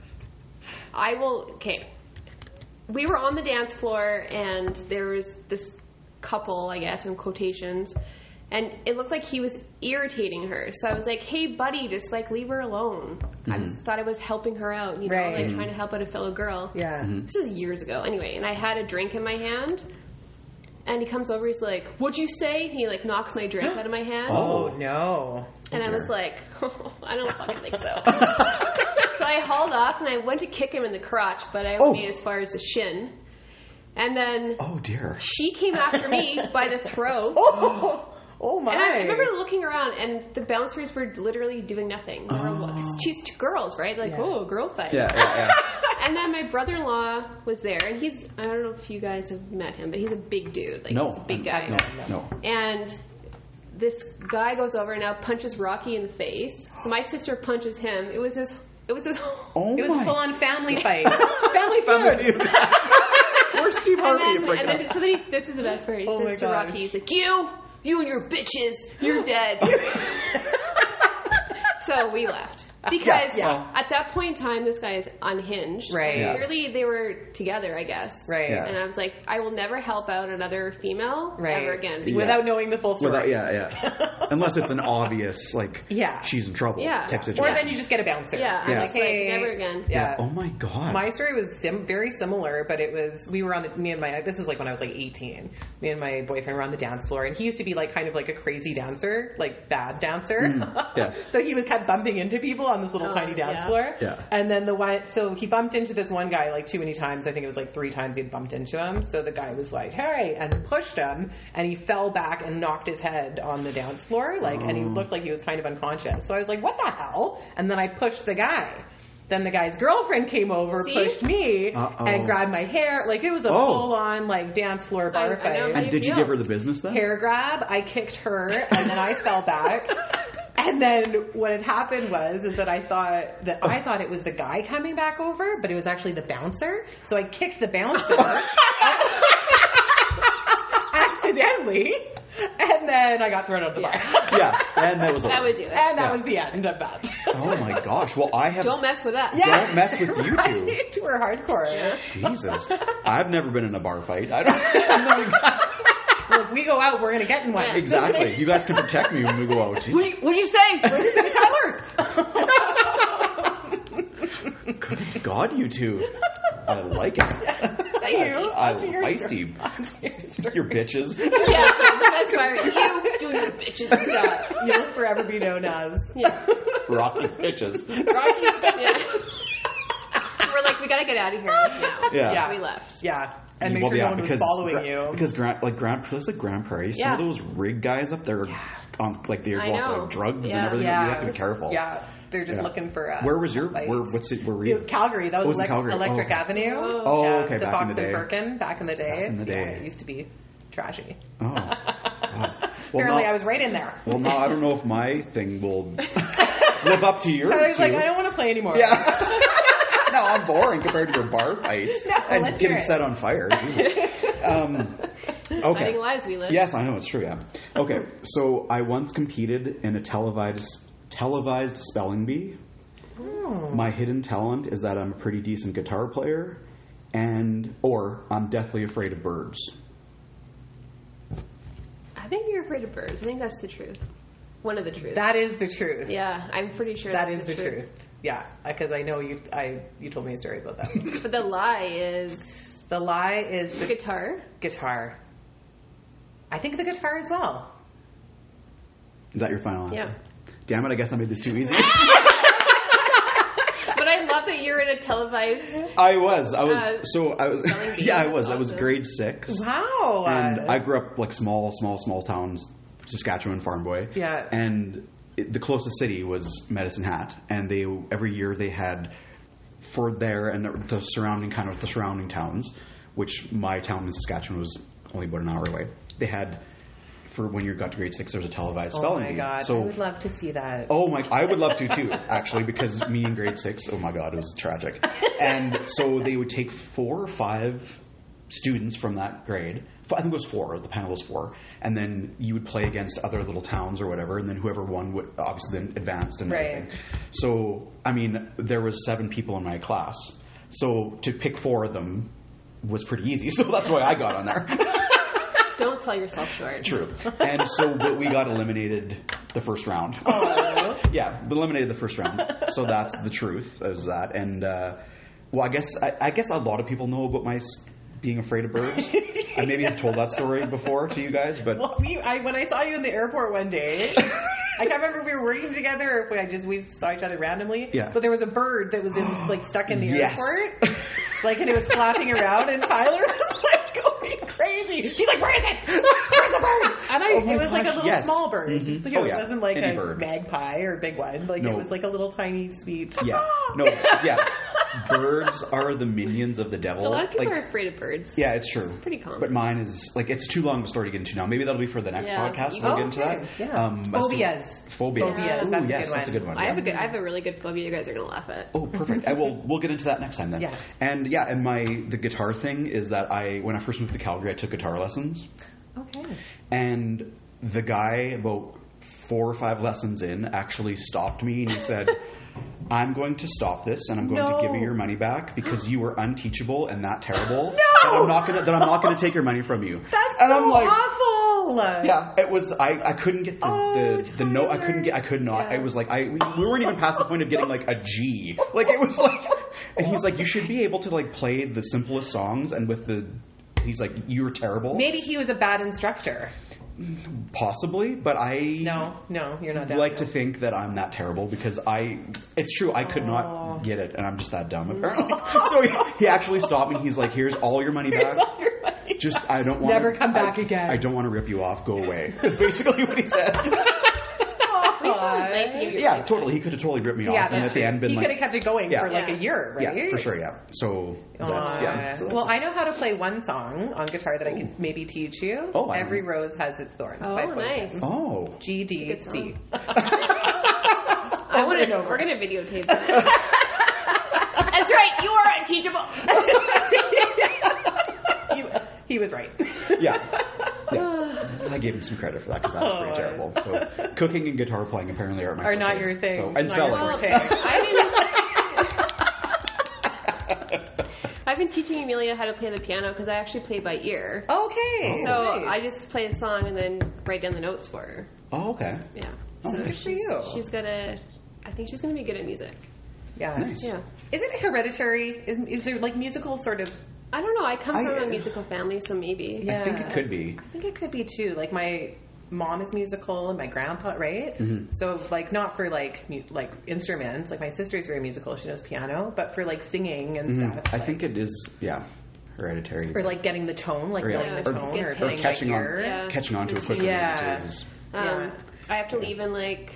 I will, okay. We were on the dance floor and there was this couple, I guess, in quotations, and it looked like he was irritating her. So I was like, hey, buddy, just like leave her alone. I thought I was helping her out, you know, Right. like trying to help out a fellow girl. Yeah. This is years ago. Anyway, and I had a drink in my hand. And he comes over, he's like, what'd you say? He like knocks my drink out of my hand. Oh, no. And I was like, oh, I don't fucking think so. So I hauled off and I went to kick him in the crotch, but I only made it as far as the shin. And then Oh dear. she came after me by the throat. Oh my! And I remember looking around, and the bouncers were literally doing nothing. Because she's two girls, right? Like, oh, girl fight. Yeah. And then my brother-in-law was there, and I don't know if you guys have met him, but he's a big dude. Like, he's a big guy. No. And this guy goes over and now punches Rocky in the face. So my sister punches him. It was this It was a full-on family fight. Family feud. Where's Steve Harvey? This is the best part. He Oh my says to God. Rocky, he's like, you and your bitches, you're dead. So we left. Because at that point in time, this guy is unhinged. Right. Yeah. Clearly, they were together, I guess. Right. Yeah. And I was like, I will never help out another female ever again. Because Without knowing the full story. Unless it's an obvious, like, she's in trouble type situation. Or then you just get a bouncer. Yeah. I'm just like, never again. Yeah. Oh my God. My story was very similar, but we were on this is like when I was like 18. Me and my boyfriend were on the dance floor, and he used to be like kind of like a crazy dancer, like bad dancer. So he kept bumping into people on this little tiny dance floor. Yeah. And then so he bumped into this one guy like too many times. I think it was like 3 times he'd bumped into him. So the guy was like, hey, and pushed him, and he fell back and knocked his head on the dance floor, and he looked like he was kind of unconscious. So I was like, what the hell? And then I pushed the guy. Then the guy's girlfriend came over, pushed me, and grabbed my hair. Like, it was a full-on, like, dance floor bar fight. And did you give her the business then? Hair grab. I kicked her, and then I fell back. And then what had happened is that I thought it was the guy coming back over, but it was actually the bouncer. So I kicked the bouncer accidentally. And then I got thrown out of the bar. Yeah, and that was that would do it. And that was the end of that. Oh my gosh. Well, Don't mess with us. Don't mess with you two. We're hardcore. Yeah. Jesus. I've never been in a bar fight. I don't. Well, if we go out, we're going to get in one. Yeah. Exactly. You guys can protect me when we go out. What do you say? What did you say, Tyler? Good God, you two. I like it. Thank you. I'm feisty. Your bitches. Yeah, the best part. You and your bitches. God. You'll forever be known as Rocky's bitches. Yeah. We're like, we gotta get out of here now. Yeah. We left. Yeah. And make sure no one was following you. Because Grand Prairie, some of those rig guys up there, there's lots of drugs and everything. You have to be careful. Yeah. They're just looking for where was your where were you? Calgary. That was Electric Avenue. Oh, okay. The Back Fox in the day. and Firkin back in the day. Back in the day. Yeah, it used to be trashy. Oh. Wow. Apparently I was right in there. Well, now I don't know if my thing will live up to yours. So I was like, I don't want to play anymore. Yeah. No, I'm boring compared to your bar fights and getting set on fire. Okay. Exciting lives we live. Yes, I know, it's true, yeah. Okay, so I once competed in a televised spelling bee. Oh. My hidden talent is that I'm a pretty decent guitar player, or I'm deathly afraid of birds. I think you're afraid of birds. I think that's the truth. One of the truths. That is the truth. Yeah, I'm pretty sure that is the truth. Yeah, because I know you told me a story about that. But the lie is... The lie is... The guitar. Guitar. I think the guitar as well. Is that your final answer? Yeah. Damn it, I guess I made this too easy. But I love that you're in a televised... I was. I was. I was Awesome. grade 6. Wow. And I grew up like small towns, Saskatchewan farm boy. Yeah. And the closest city was Medicine Hat, and every year they had for there and the surrounding towns, which my town in Saskatchewan was only about an hour away. They had, for when you got to grade 6, there was a televised spelling bee. Oh my God, so, I would love to see that. Oh my, I would love to too, actually, because me in grade 6, oh my God, it was tragic. And so they would take 4 or 5 students from that grade. I think it was 4. The panel was 4, and then you would play against other little towns or whatever, and then whoever won would obviously then advanced and everything. So I mean, there was 7 people in my class, so to pick 4 of them was pretty easy. So that's why I got on there. Don't sell yourself short. True. And so, but we got eliminated the first round. Oh. Yeah, eliminated the first round. So that's the truth. Is that, and well, I guess a lot of people know about my being afraid of birds. I maybe have told that story before to you guys, but when I saw you in the airport one day, I can't remember if we were working together or if we saw each other randomly. Yeah. But there was a bird that was stuck in the airport, and it was flapping around, and Tyler was going crazy. He's like, "Where is it? Where Where's the bird? And it was like a little yes. small bird. Mm-hmm. It wasn't like Any a bird. magpie or a big one. Like No. it was like a little tiny sweet. Yeah. No. Yeah. Birds are the minions of the devil. A lot of people Like, are afraid of birds. yeah, it's true. It's pretty common. But mine is like it's too long of a story to get into now. Maybe that'll be for the next Yeah. podcast. We'll get into Okay, that. yeah. As to- Phobias. Phobias. Phobias, Ooh, that's a yes, good that's a one. good one. I yeah. have a really good phobia. You guys are gonna laugh at. Oh, perfect. We'll get into that next time then. Yeah. And the guitar thing is that when I first moved to Calgary, I took guitar lessons, Okay. and the guy about 4 or 5 lessons in actually stopped me and he said, I'm going to stop this and I'm going to give you your money back because you were unteachable and that terrible. No! That I'm not gonna take your money from you. That's and so I'm like, awful. yeah, it was. I couldn't get the note. I could not. Yeah. It was like we weren't even past the point of getting like a G. Like it was like, and he's like, you should be able to like play the simplest songs. And with the, he's like, you're terrible. Maybe he was a bad instructor. Possibly, but I No, you're not down. like to think that I'm that terrible because it's true, I could not get it and I'm just that dumb apparently. So he actually stopped me. He's like, here's all your money back. Just, I don't want Never come back again. I don't want to rip you off. Go away. Is basically what he said. Nice to give you Yeah, totally. He could have totally ripped me Yeah, off and that's at the true. end been He like, could have kept it going Yeah. for like Yeah. a year, right? yeah, for sure, yeah. So that's so Well, that's- I know how to play one song on guitar that I could maybe teach you. Oh, I Every know. Rose Has Its Thorn. Oh, by Poison. nice. Oh, G, D, Good C. song. Over and over. We're gonna videotape that. That's right. You are unteachable. He was right. yeah. I gave him some credit for that because that was pretty terrible. So cooking and guitar playing apparently aren't my Are not fortes. your thing. So, and Not spelling. your forte. I've been teaching Amelia how to play the piano because I actually play by ear. Okay. So nice. I just play a song and then write down the notes for her. Oh, okay. Yeah. Oh, So nice. for you. she's gonna. I think she's gonna be good at music. Yeah. Nice. Yeah. Is it hereditary? Is there like musical sort of? I don't know. I come from I- a musical family, so maybe. Yeah. I think it could be. I think it could be too. Like my mom is musical and my grandpa, right? Mm-hmm. So like not for like instruments. Like my sister's very musical. She knows piano, but for like singing and stuff. I like, think it is, yeah, hereditary. or like getting the tone, like Or, yeah, knowing the or tone, get or pitch. playing catching by on, ear. Yeah. catching on to it quickly. Yeah. Is, Yeah. I have to leave in like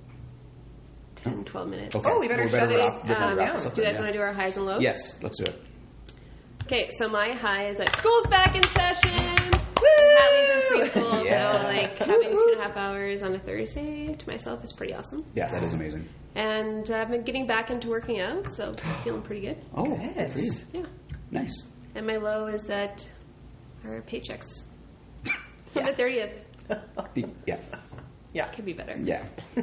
10, 12 minutes. okay. Oh, we better shut it wrap this down. up. Do you guys want to do our highs and lows? Yes, let's do it. Okay, so my high is that school's back in session. Woo! Hadley's in preschool, Yeah. so like having 2.5 hours on a Thursday to myself is pretty awesome. Yeah, that is amazing. And I've been getting back into working out, so I'm feeling pretty good. Oh, good for you. Yeah. Nice. And my low is that our paychecks from the 30th Yeah, Yeah. could be better. yeah.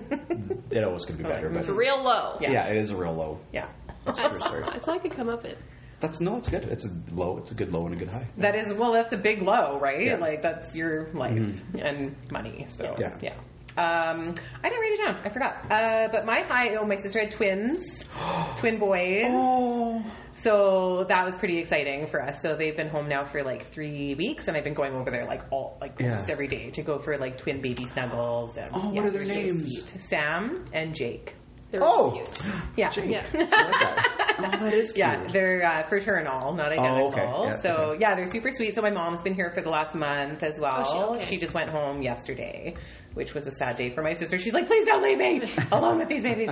It always could be better, It's but real low. Yeah. yeah, it is a real low. Yeah. That's for sure. That's all I could come up with. It's good. It's a low. It's a good low and a good high. That is, well, that's a big low, right? Yeah. Like, that's your life and money. So, Yeah. I didn't write it down. I forgot. But my high, my sister had twins, twin boys. Oh, So that was pretty exciting for us. So they've been home now for like 3 weeks, and I've been going over there like almost every day to go for like twin baby snuggles. And what are their they're so names? sweet. Sam and Jake. They're Oh. really cute. Yeah. Yeah. I like that. Oh, that is cute. Yeah, they're fraternal, not identical. okay. Yeah, so okay. yeah, they're super sweet. So my mom's been here for the last month as well. Oh, She just went home yesterday, which was a sad day for my sister. She's like, "Please don't leave me alone with these babies."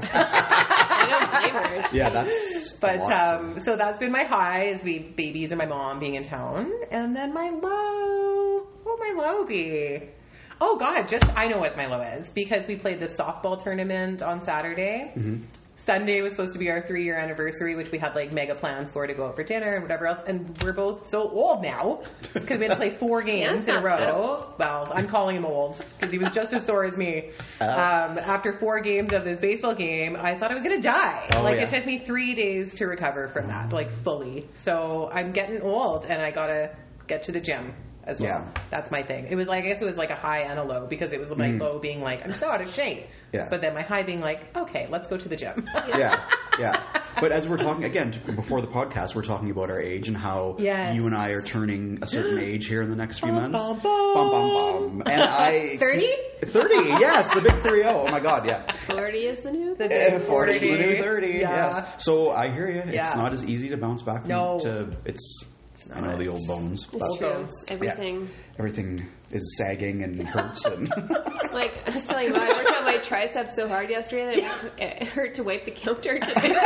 I don't blame her. Yeah, that's. a But lot to- so that's been my high is the babies and my mom being in town, and then my low. What would my low be? Oh God, I know what my low is because we played this softball tournament on Saturday. Sunday was supposed to be our 3-year anniversary, which we had like mega plans for to go out for dinner and whatever else. And we're both so old now because we had to play 4 games in a row. Well, I'm calling him old because he was just as sore as me. After 4 games of this baseball game, I thought I was going to die. Oh, Like yeah. it took me 3 days to recover from that, like fully. So I'm getting old and I got to get to the gym as well. Yeah. That's my thing. It was like, I guess it was like a high and a low because it was my low being like, I'm so out of shape. Yeah. But then my high being like, okay, let's go to the gym. Yeah. But as we're talking again before the podcast, we're talking about our age and how Yes. you and I are turning a certain age here in the next few Bum, months. bum, bum. Bum, bum, bum. And I 30? 30, yes, the big 30. Oh my God, yeah. 40 is the new. The Eh, big 40 40. to 30, Yeah. yes. So I hear you. It's Yeah. not as easy to bounce back. No. It's I know the old bones. It's Old true. bones. Everything. Everything is sagging and hurts. And Like, I was telling you, I worked out my tricep so hard yesterday that it hurt to wipe the counter today.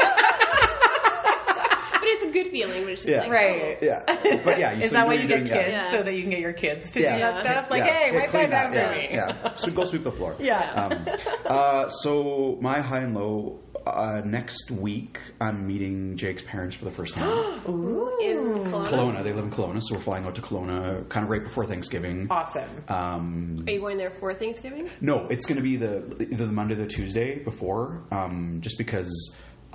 But it's a good feeling, but it's just like, Right. yeah, but yeah. Is so that why you're you get doing- kids? Yeah. So that you can get your kids to Yeah. do that stuff? Like, Yeah. hey, Yeah, wipe clean that down for yeah, me. Yeah, so go sweep the floor. Yeah. So my high and low next week, I'm meeting Jake's parents for the first time. Ooh. in Kelowna. Kelowna, they live in Kelowna, so we're flying out to Kelowna kind of right before Thanksgiving. Awesome. Are you going there for Thanksgiving? No, it's going to be either the Monday or the Tuesday before, just because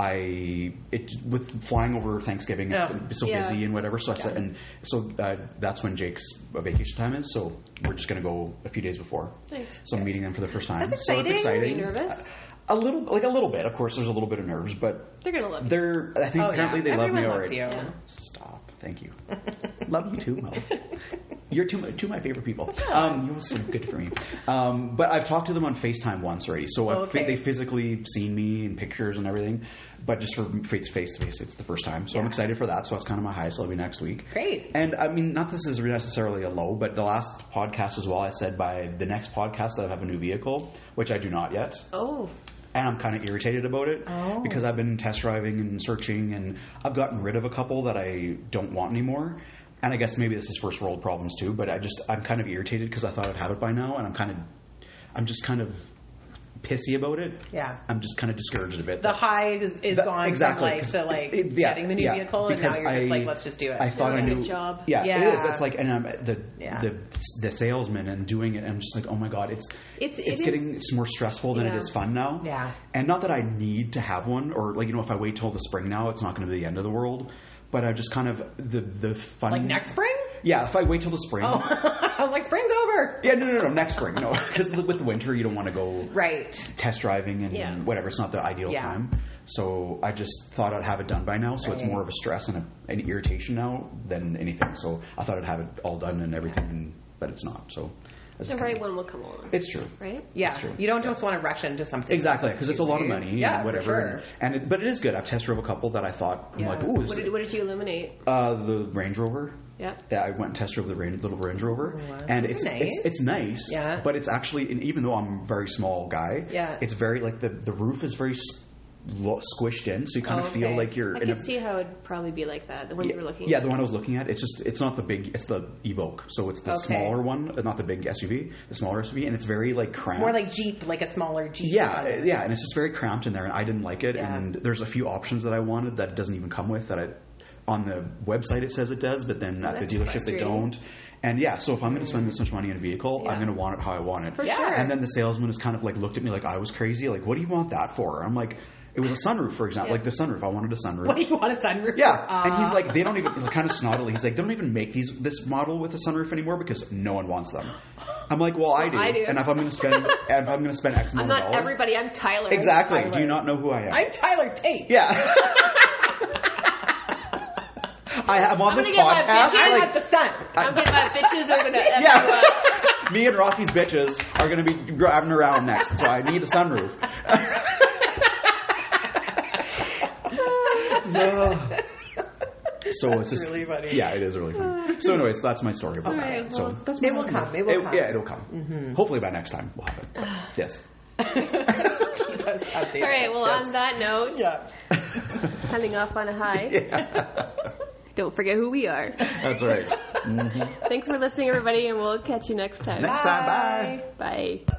with flying over Thanksgiving, it's going to be so Yeah. busy and whatever. So I said, and so that's when Jake's vacation time is. So we're just going to go a few days before. Nice. So I'm meeting them for the first time. That's So it's exciting. exciting. Are you nervous? A little bit. Of course, there's a little bit of nerves, but They're going to love you. I think Oh, apparently yeah. they love Everyone me loves already. you. Yeah. Stop. Thank you. Love you too, Mel. You're two of my favorite people. You're so good for me. But I've talked to them on FaceTime once already, so they physically seen me in pictures and everything. But just for face to face, it's the first time. So I'm excited for that. So that's kind of my high. So it'll be next week. Great. And I mean, not this is necessarily a low, but the last podcast as well, I said by the next podcast I'll have a new vehicle, which I do not yet. Oh. And I'm kind of irritated about it because I've been test driving and searching, and I've gotten rid of a couple that I don't want anymore. And I guess maybe this is first world problems too, but I'm kind of irritated because I thought I'd have it by now, and I'm just kind of pissy about it. Yeah. I'm just kind of discouraged a bit. The high is gone exactly, from getting the new vehicle, and now you're just like, let's just do it. I thought I That's a knew. good job. Yeah, Yeah. it is. It's like, and I'm the salesman and doing it. I'm just like, oh my god, it's getting more stressful than it is fun now. Yeah. And not that I need to have one, or like if I wait till the spring now, it's not going to be the end of the world. But I just kind of the fun. Like next spring? Yeah, if I wait till the spring. Oh, I was like, spring's over. Yeah, no, next spring. No, because with the winter, you don't want to go Right. test driving and whatever. It's not the ideal time. So I just thought I'd have it done by now. So it's more of a stress and an irritation now than anything. So I thought I'd have it all done and everything, but it's not. So The right one will come along. it's true. Right? Yeah. It's true. You don't just want to rush into something. Exactly, because it's a lot of money Yeah, and whatever. for sure. But it is good. I've test drove a couple that I thought, I'm like, ooh, What did you eliminate? the Range Rover. Yeah. Yeah, I went and test drove the little Range Rover, wow. and That's it's nice. Yeah. But it's actually, and even though I'm a very small guy, Yeah. it's very like the roof is very squished in, so you kind of feel okay. like you're I in could see how it'd probably be like that. The one you were looking Yeah, at. the one I was looking at. It's not the big. It's the Evoque, so it's the smaller one, not the big SUV, the smaller SUV, and it's very like cramped. More like Jeep, like a smaller Jeep. Yeah, and it's just very cramped in there, and I didn't like it. Yeah. And there's a few options that I wanted that it doesn't even come with. On the website it says it does, but then at the that's dealership they frustrating. don't. And yeah, so if I'm going to spend this much money on a vehicle, I'm going to want it how I want it. For sure. And then the salesman has kind of like looked at me like I was crazy. Like, what do you want that for? I'm like, it was a sunroof, for example. Like the sunroof, I wanted a sunroof. What do you want a sunroof? Yeah, and he's like, they don't even kind of snottily. He's like, they don't even make this model with a sunroof anymore because no one wants them. I'm like, well, I do. I do. And if I'm going to spend X I'm amount not of dollars, everybody. I'm Tyler. exactly. Tyler. Do you not know who I am? I'm Tyler Tate. Yeah. I'm on this gonna get my podcast. bitches. I'm like, at the sun. I'm getting my bitches are gonna. yeah. Me and Rocky's bitches are going to be driving around next, so I need a sunroof. So it's just really funny. Yeah, it is really funny. So, anyways, that's my story about Okay, that. So well, that's It will come. It will come. Yeah, it'll come. Hopefully by next time we'll have it. But, yes. Keep us updated. All right. Well, Yes. on that note, Yeah. signing off on a high. Don't forget who we are. That's right. Thanks for listening, everybody, and we'll catch you next time. Next time, bye. Bye.